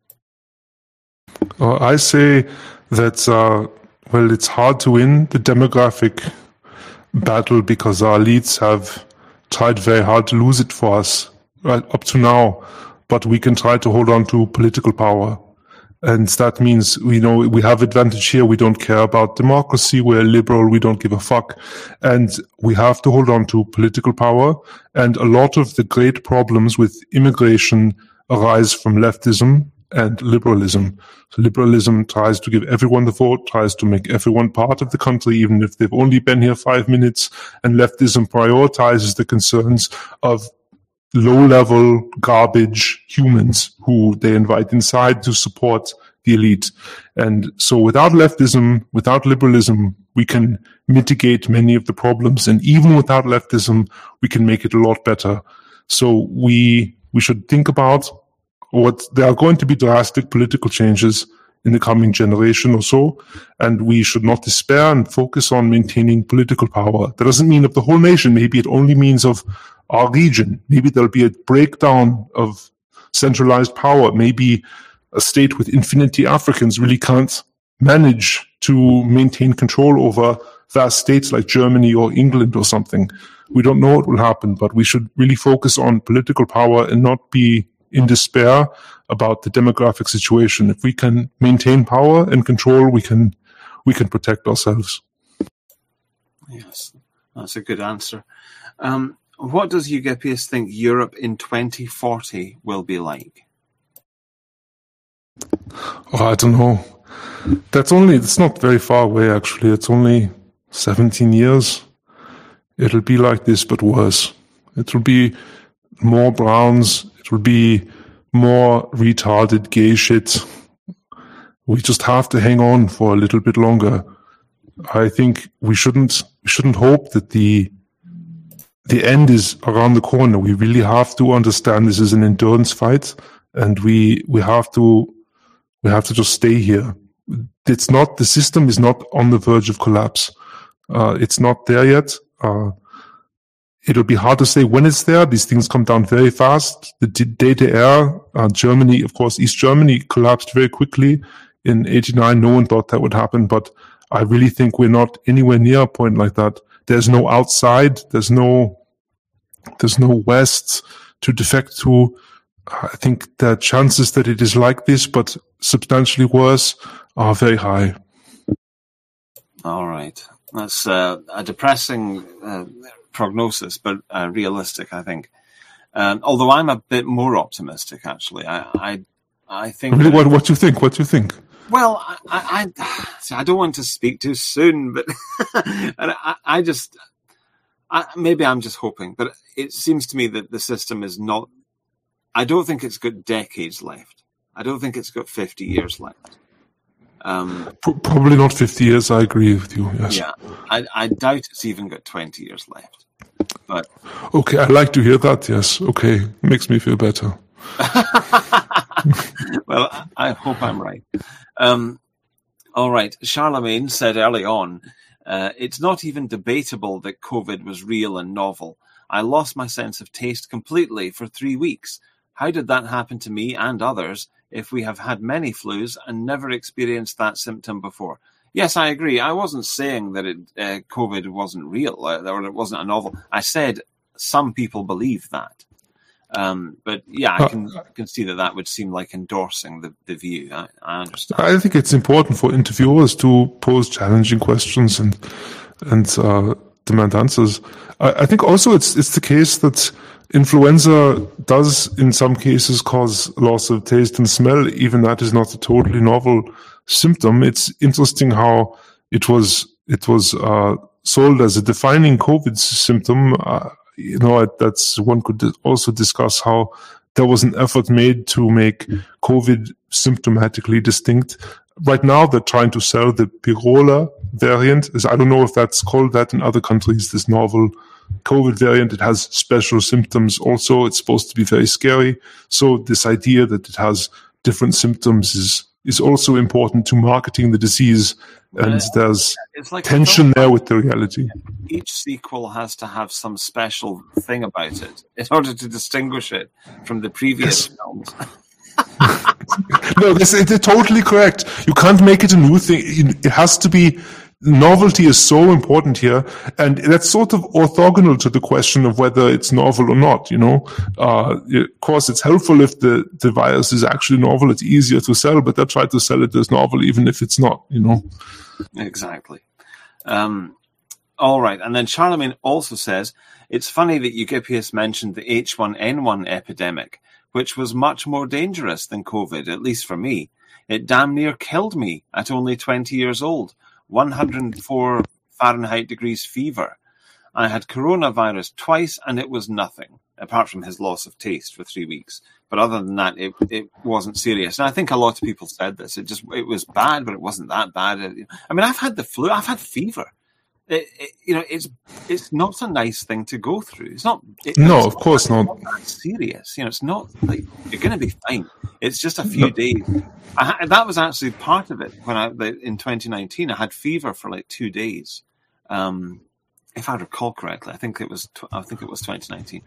I say that, it's hard to win the demographic battle because our elites have tried very hard to lose it for us right up to now, but we can try to hold on to political power. And that means, we have advantage here. We don't care about democracy. We're liberal. We don't give a fuck. And we have to hold on to political power. And a lot of the great problems with immigration arise from leftism and liberalism. So liberalism tries to give everyone the vote, tries to make everyone part of the country, even if they've only been here 5 minutes. And leftism prioritizes the concerns of low-level garbage humans who they invite inside to support the elite. And so without leftism, without liberalism, we can mitigate many of the problems. And even without leftism, we can make it a lot better. So we we should think about what there are going to be drastic political changes in the coming generation or so, and we should not despair and focus on maintaining political power. That doesn't mean of the whole nation. Maybe it only means of our region. Maybe there'll be a breakdown of centralized power. Maybe a state with infinity Africans really can't manage to maintain control over vast states like Germany or England or something. We don't know what will happen, but we should really focus on political power and not be in despair about the demographic situation. If we can maintain power and control, we can protect ourselves. Yes, that's a good answer. What does Eugippius think Europe in 2040 will be like? Oh, I don't know. It's not very far away, actually. It's only 17 years. It'll be like this, but worse. It will be more browns. It will be more retarded gay shit. We just have to hang on for a little bit longer. I think we shouldn't hope that the end is around the corner. We really have to understand this is an endurance fight, and we have to just stay here. The system is not on the verge of collapse. It's not there yet. It'll be hard to say when it's there. These things come down very fast. The DDR, Germany, of course, East Germany collapsed very quickly in 1989. No one thought that would happen, but I really think we're not anywhere near a point like that. There's no outside. There's no West to defect to. I think the chances that it is like this, but substantially worse, are very high. All right. That's a depressing prognosis, but realistic, I think. Although I'm a bit more optimistic, actually. I think... Really? What do you think? What do you think? Well, I don't want to speak too soon, but maybe I'm just hoping, but it seems to me that the system is not... I don't think it's got decades left. I don't think it's got 50 years left. Probably not 50 years, I agree with you, yes. Yeah, I doubt it's even got 20 years left. But okay, I like to hear that, yes. Okay, makes me feel better. Well, I hope I'm right. All right, Charlemagne said early on, it's not even debatable that COVID was real and novel. I lost my sense of taste completely for 3 weeks. How did that happen to me and others if we have had many flus and never experienced that symptom before? Yes, I agree. I wasn't saying that COVID wasn't real or it wasn't a novel. I said some people believe that. But yeah, I can see that would seem like endorsing the view. I understand. I think it's important for interviewers to pose challenging questions and demand answers. I think also it's the case that influenza does in some cases cause loss of taste and smell. Even that is not a totally novel symptom. It's interesting how it was sold as a defining COVID symptom. That's one could also discuss how there was an effort made to make COVID symptomatically distinct. Right now, they're trying to sell the Pirola variant. I don't know if that's called that in other countries, this novel COVID variant. It has special symptoms also. It's supposed to be very scary. So this idea that it has different symptoms is also important to marketing the disease. And there's like tension there with the reality. Each sequel has to have some special thing about it in order to distinguish it from the previous films. No, they're totally correct. You can't make it a new thing. It has to be... Novelty is so important here, and that's sort of orthogonal to the question of whether it's novel or not, Of course, it's helpful if the virus is actually novel. It's easier to sell, but they try to sell it as novel even if it's not, Exactly. All right. And then Charlemagne also says, it's funny that Eugippius mentioned the H1N1 epidemic, which was much more dangerous than COVID, at least for me. It damn near killed me at only 20 years old. 104 Fahrenheit degrees fever. I had coronavirus twice and it was nothing, apart from his loss of taste for 3 weeks. But other than that, it wasn't serious. And I think a lot of people said this. It was bad, but it wasn't that bad. I mean, I've had the flu. I've had fever. it's not a nice thing to go through. It's not. No, of course not. It's not that serious. It's not like you're going to be fine. It's just a few days. That was actually part of it when in 2019 I had fever for like 2 days. If I recall correctly, I think it was 2019.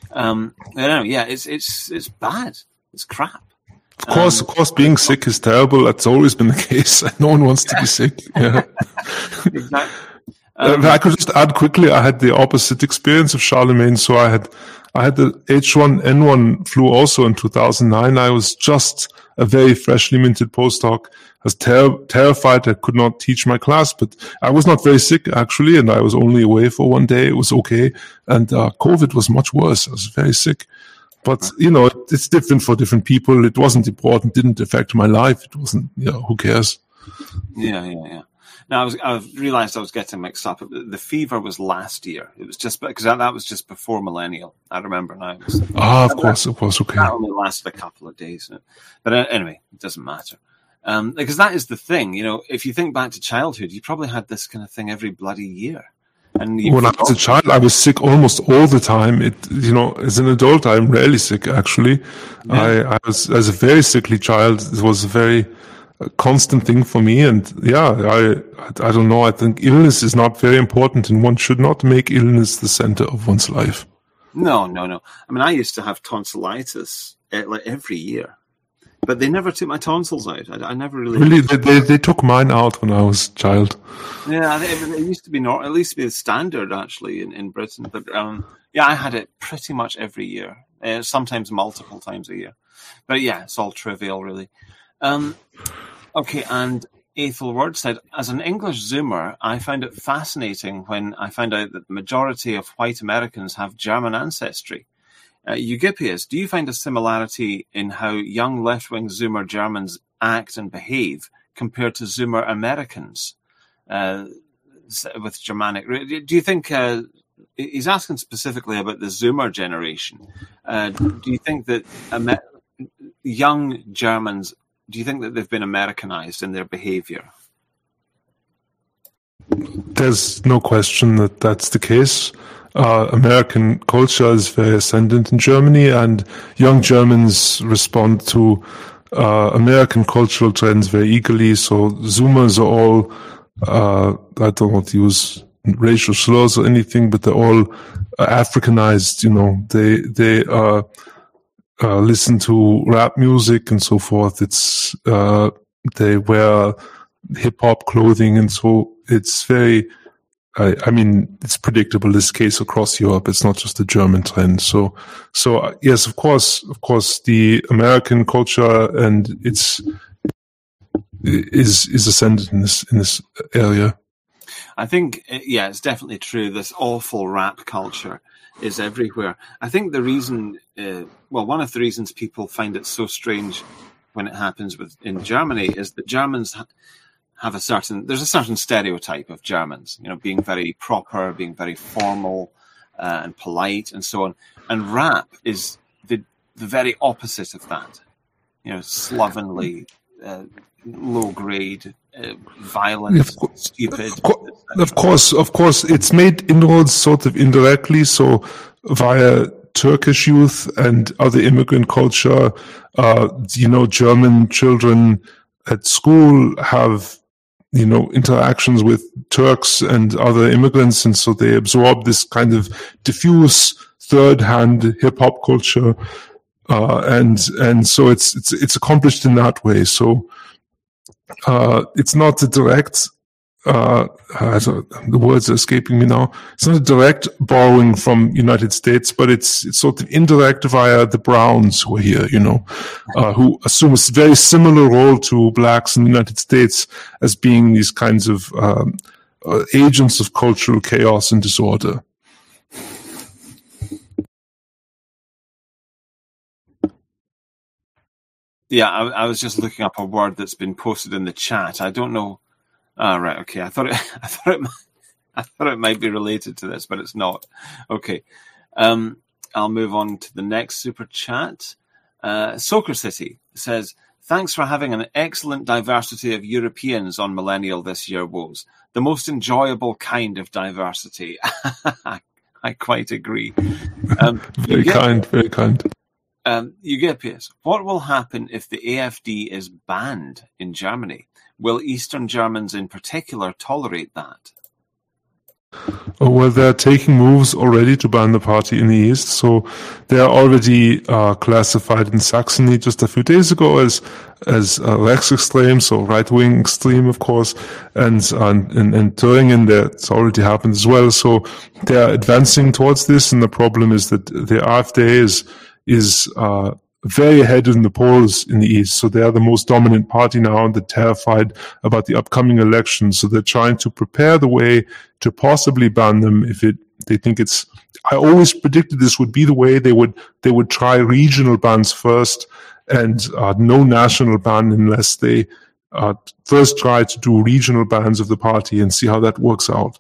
It's bad. It's crap. Of course, being sick is terrible. That's always been the case. No one wants to be sick. Yeah. Exactly. I could just add quickly. I had the opposite experience of Charlemagne. So I had the H1N1 flu also in 2009. I was just a very freshly minted postdoc. I was terrified. I could not teach my class, but I was not very sick actually, and I was only away for 1 day. It was okay. And COVID was much worse. I was very sick. But, it's different for different people. It wasn't important, didn't affect my life. It wasn't, who cares? Yeah. Now, I realized I was getting mixed up. The fever was last year. It was just because that was just before millennial. I remember now. Of course. Okay. That only lasted a couple of days. But anyway, it doesn't matter. Because that is the thing. If you think back to childhood, you probably had this kind of thing every bloody year. And when I was a child, I was sick almost all the time. As an adult, I'm rarely sick, actually. Yeah. I was, as a very sickly child, it was a very constant thing for me. And I don't know. I think illness is not very important, and one should not make illness the center of one's life. No. I mean, I used to have tonsillitis like every year. But they never took my tonsils out. I never really. Really, they took mine out when I was a child. Yeah, it used to be at least be the standard actually in Britain. But I had it pretty much every year, sometimes multiple times a year. But yeah, it's all trivial, really. Okay, and Aethelward said, as an English Zoomer, I found it fascinating when I found out that the majority of white Americans have German ancestry. Eugippius, do you find a similarity in how young left-wing Zoomer Germans act and behave compared to Zoomer Americans with Germanic? Do you think, he's asking specifically about the Zoomer generation, do you think that young Germans, do you think that they've been Americanized in their behavior? There's no question that that's the case. American culture is very ascendant in Germany, and young Germans respond to American cultural trends very eagerly. So Zoomers are all, I don't want to use racial slurs or anything, but they're all Africanized. They listen to rap music and so forth. They wear hip hop clothing, and so it's very. I mean, it's predictable, this case across Europe. It's not just a German trend. So yes, of course, the American culture and is ascendant in this area. I think, it's definitely true. This awful rap culture is everywhere. I think the reason, one of the reasons people find it so strange when it happens in Germany is that Germans there's a certain stereotype of Germans, being very proper, being very formal and polite and so on. And rap is the very opposite of that. Slovenly, low grade, violent, stupid. Of course, it's made inroads sort of indirectly. So via Turkish youth and other immigrant culture, German children at school have interactions with Turks and other immigrants, and so they absorb this kind of diffuse third-hand hip-hop culture, and so it's accomplished in that way. So it's not a direct. The words are escaping me now. It's not a direct borrowing from United States, but it's sort of indirect via the Browns who are here, who assume a very similar role to blacks in the United States as being these kinds of agents of cultural chaos and disorder. Yeah, I was just looking up a word that's been posted in the chat. I don't know. Right. Okay. I thought it might be related to this, but it's not. Okay. I'll move on to the next super chat. Soccer City says, thanks for having an excellent diversity of Europeans on Millennial this year, Woz. The most enjoyable kind of diversity. I quite agree. Very kind. Eusebius, what will happen if the AfD is banned in Germany? Will Eastern Germans in particular tolerate that? Well, they're taking moves already to ban the party in the East. So they are already classified in Saxony just a few days ago as Rechtsextreme, so right-wing extreme, of course, and Thüringen, that's already happened as well. So they are advancing towards this, and the problem is that the AfD is very ahead in the polls in the East. So they are the most dominant party now, and they're terrified about the upcoming elections. So they're trying to prepare the way to possibly ban them if they think it's. I always predicted this would be the way they would try regional bans first, and no national ban unless they first try to do regional bans of the party and see how that works out.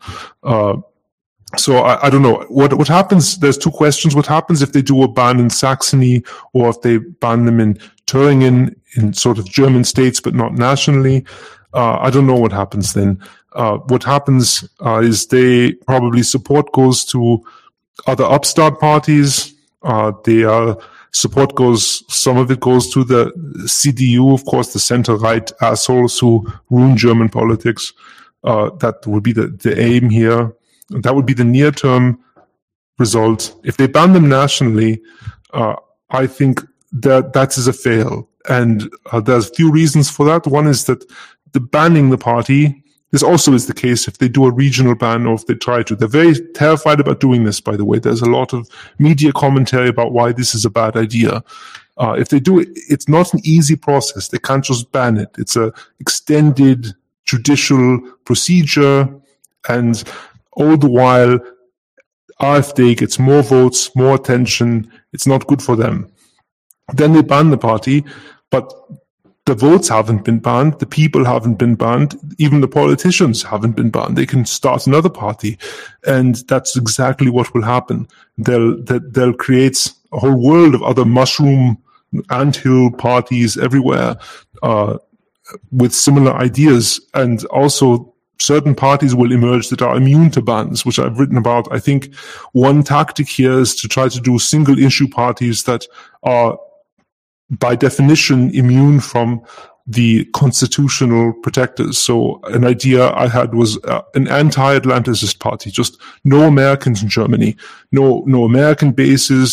So I don't know what happens. There's two questions. What happens if they do a ban in Saxony, or if they ban them in Thüringen, in sort of German states, but not nationally? I don't know what happens then. What happens is they probably support goes to other upstart parties. Support goes, some of it goes to the CDU, of course, the center-right assholes who ruin German politics. That would be the aim here. That would be the near-term result. If they ban them nationally, I think that is a fail. And there's a few reasons for that. One is that the banning the party, this also is the case if they do a regional ban or if they try to. They're very terrified about doing this, by the way. There's a lot of media commentary about why this is a bad idea. If they do it, it's not an easy process. They can't just ban it. It's a extended judicial procedure, and all the while, AfD gets more votes, more attention. It's not good for them. Then they ban the party, but the votes haven't been banned. The people haven't been banned. Even the politicians haven't been banned. They can start another party. And that's exactly what will happen. They'll create a whole world of other mushroom anthill parties everywhere, with similar ideas. And also, certain parties will emerge that are immune to bans, which I've written about. I think one tactic here is to try to do single issue parties that are by definition immune from the constitutional protectors. So an idea I had was an anti-Atlanticist party, just no Americans in Germany, no American bases,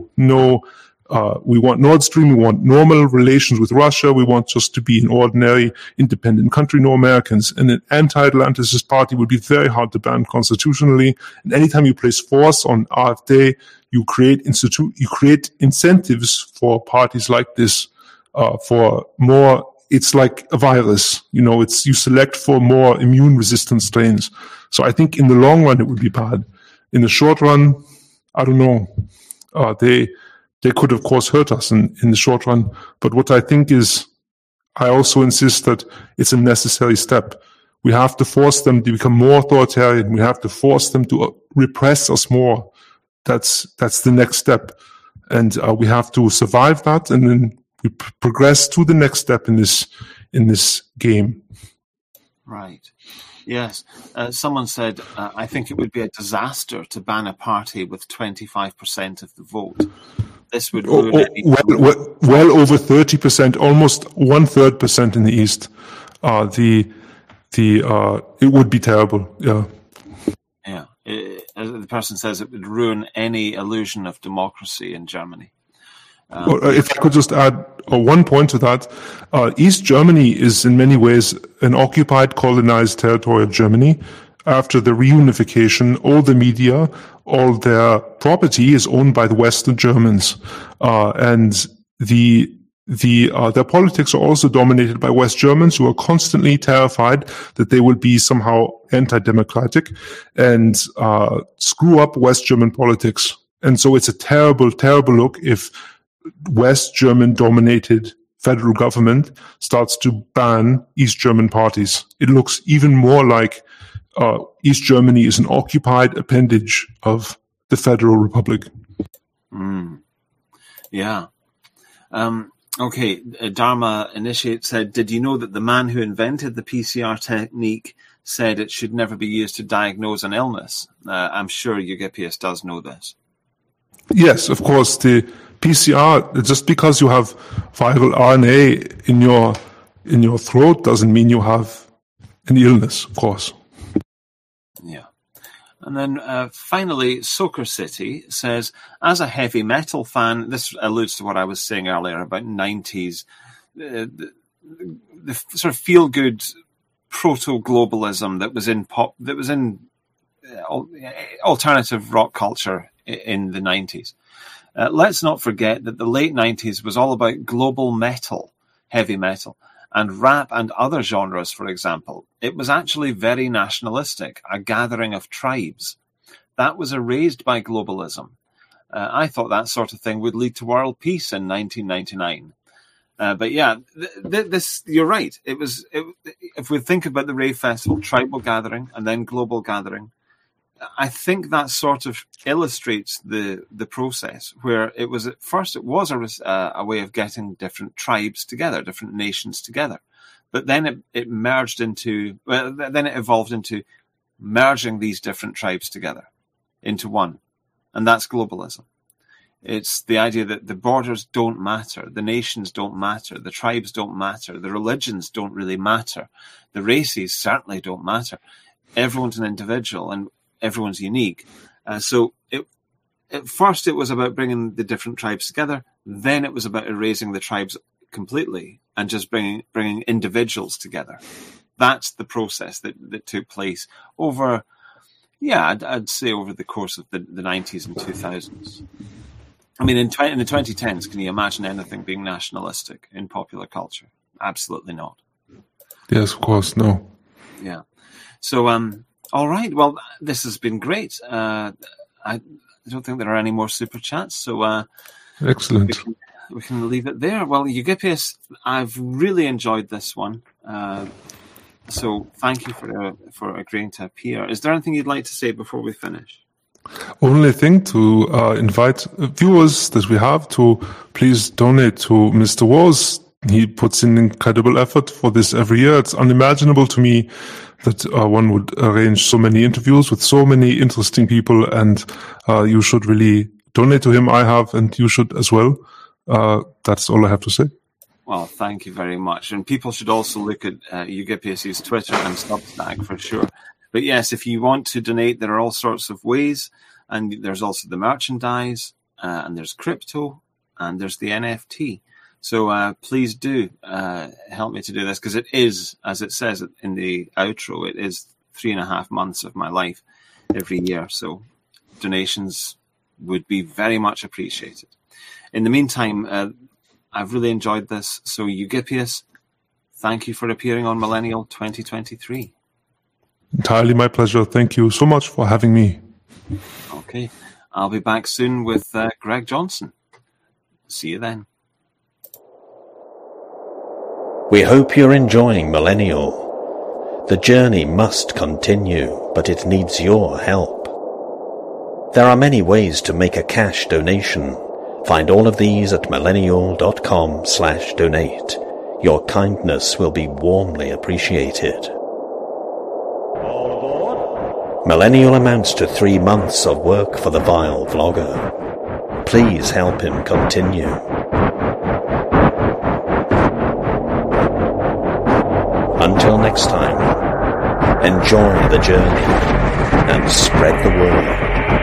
we want Nord Stream, we want normal relations with Russia, we want just to be an ordinary independent country, no Americans. And an anti-Atlanticist party would be very hard to ban constitutionally. And anytime you place force on AfD, you create incentives for parties like this, for more. It's like a virus, you select for more immune resistant strains. So I think in the long run, it would be bad. In the short run, I don't know. They could, of course, hurt us in the short run. But what I think is, I also insist that it's a necessary step. We have to force them to become more authoritarian. We have to force them to repress us more. That's the next step. And we have to survive that, and then we progress to the next step in this game. Right. Yes. Someone said, I think it would be a disaster to ban a party with 25% of the vote. This would ruin well over 30%, almost 1/3% in the East. It would be terrible. Yeah. Yeah. As the person says, it would ruin any illusion of democracy in Germany. If I could just add one point to that, East Germany is in many ways an occupied, colonized territory of Germany. After the reunification, all the media, all their property is owned by the Western Germans, and their politics are also dominated by West Germans who are constantly terrified that they will be somehow anti-democratic and screw up West German politics. And so it's a terrible, terrible look if West German dominated federal government starts to ban East German parties. It looks even more like East Germany is an occupied appendage of the Federal Republic. Yeah. Okay, Dharma Initiate said, did you know that the man who invented the PCR technique said it should never be used to diagnose an illness? I'm sure Eugippius does know this. Yes, of course. The PCR, just because you have viral RNA in your throat doesn't mean you have an illness, of course. Yeah. And then finally, Soker City says, as a heavy metal fan, this alludes to what I was saying earlier about 90s, the sort of feel-good proto-globalism that was in alternative rock culture in the 90s. Let's not forget that the late 90s was all about global metal, heavy metal, and rap and other genres, for example. It was actually very nationalistic, a gathering of tribes. That was erased by globalism. I thought that sort of thing would lead to world peace in 1999. But yeah, this you're right. If we think about the rave festival, tribal gathering and then global gathering, I think that sort of illustrates the process where it was at first it was a way of getting different tribes together, different nations together, but then it merged into then it evolved into merging these different tribes together into one, and that's globalism. It's the idea that the borders don't matter, the nations don't matter, the tribes don't matter, the religions don't really matter, the races certainly don't matter. Everyone's an individual and everyone's unique. So at first it was about bringing the different tribes together. Then it was about erasing the tribes completely and just bringing individuals together. That's the process that took place over, I'd say over the course of the 90s and 2000s. I mean, in the 2010s, can you imagine anything being nationalistic in popular culture? Absolutely not. Yes, of course, no. Yeah. So, all right. Well, this has been great. I don't think there are any more super chats. So, excellent. We can leave it there. Well, Eugippius, I've really enjoyed this one. So, thank you for agreeing to appear. Is there anything you'd like to say before we finish? Only thing to invite viewers that we have to please donate to Mr. Woese. He puts in incredible effort for this every year. It's unimaginable to me that one would arrange so many interviews with so many interesting people, and you should really donate to him. I have, and you should as well. That's all I have to say. Well, thank you very much. And people should also look at Eugippius' Twitter and Substack for sure. But yes, if you want to donate, there are all sorts of ways. And there's also the merchandise, and there's crypto, and there's the NFT. So please do help me to do this, because it is, as it says in the outro, it is 3.5 months of my life every year. So donations would be very much appreciated. In the meantime, I've really enjoyed this. So Eugippius, thank you for appearing on Millennial 2023. Entirely my pleasure. Thank you so much for having me. Okay. I'll be back soon with Greg Johnson. See you then. We hope you're enjoying Millennial. The journey must continue, but it needs your help. There are many ways to make a cash donation. Find all of these at millennial.com/donate. Your kindness will be warmly appreciated. Millennial amounts to 3 months of work for the vile vlogger. Please help him continue. Until next time, enjoy the journey and spread the word.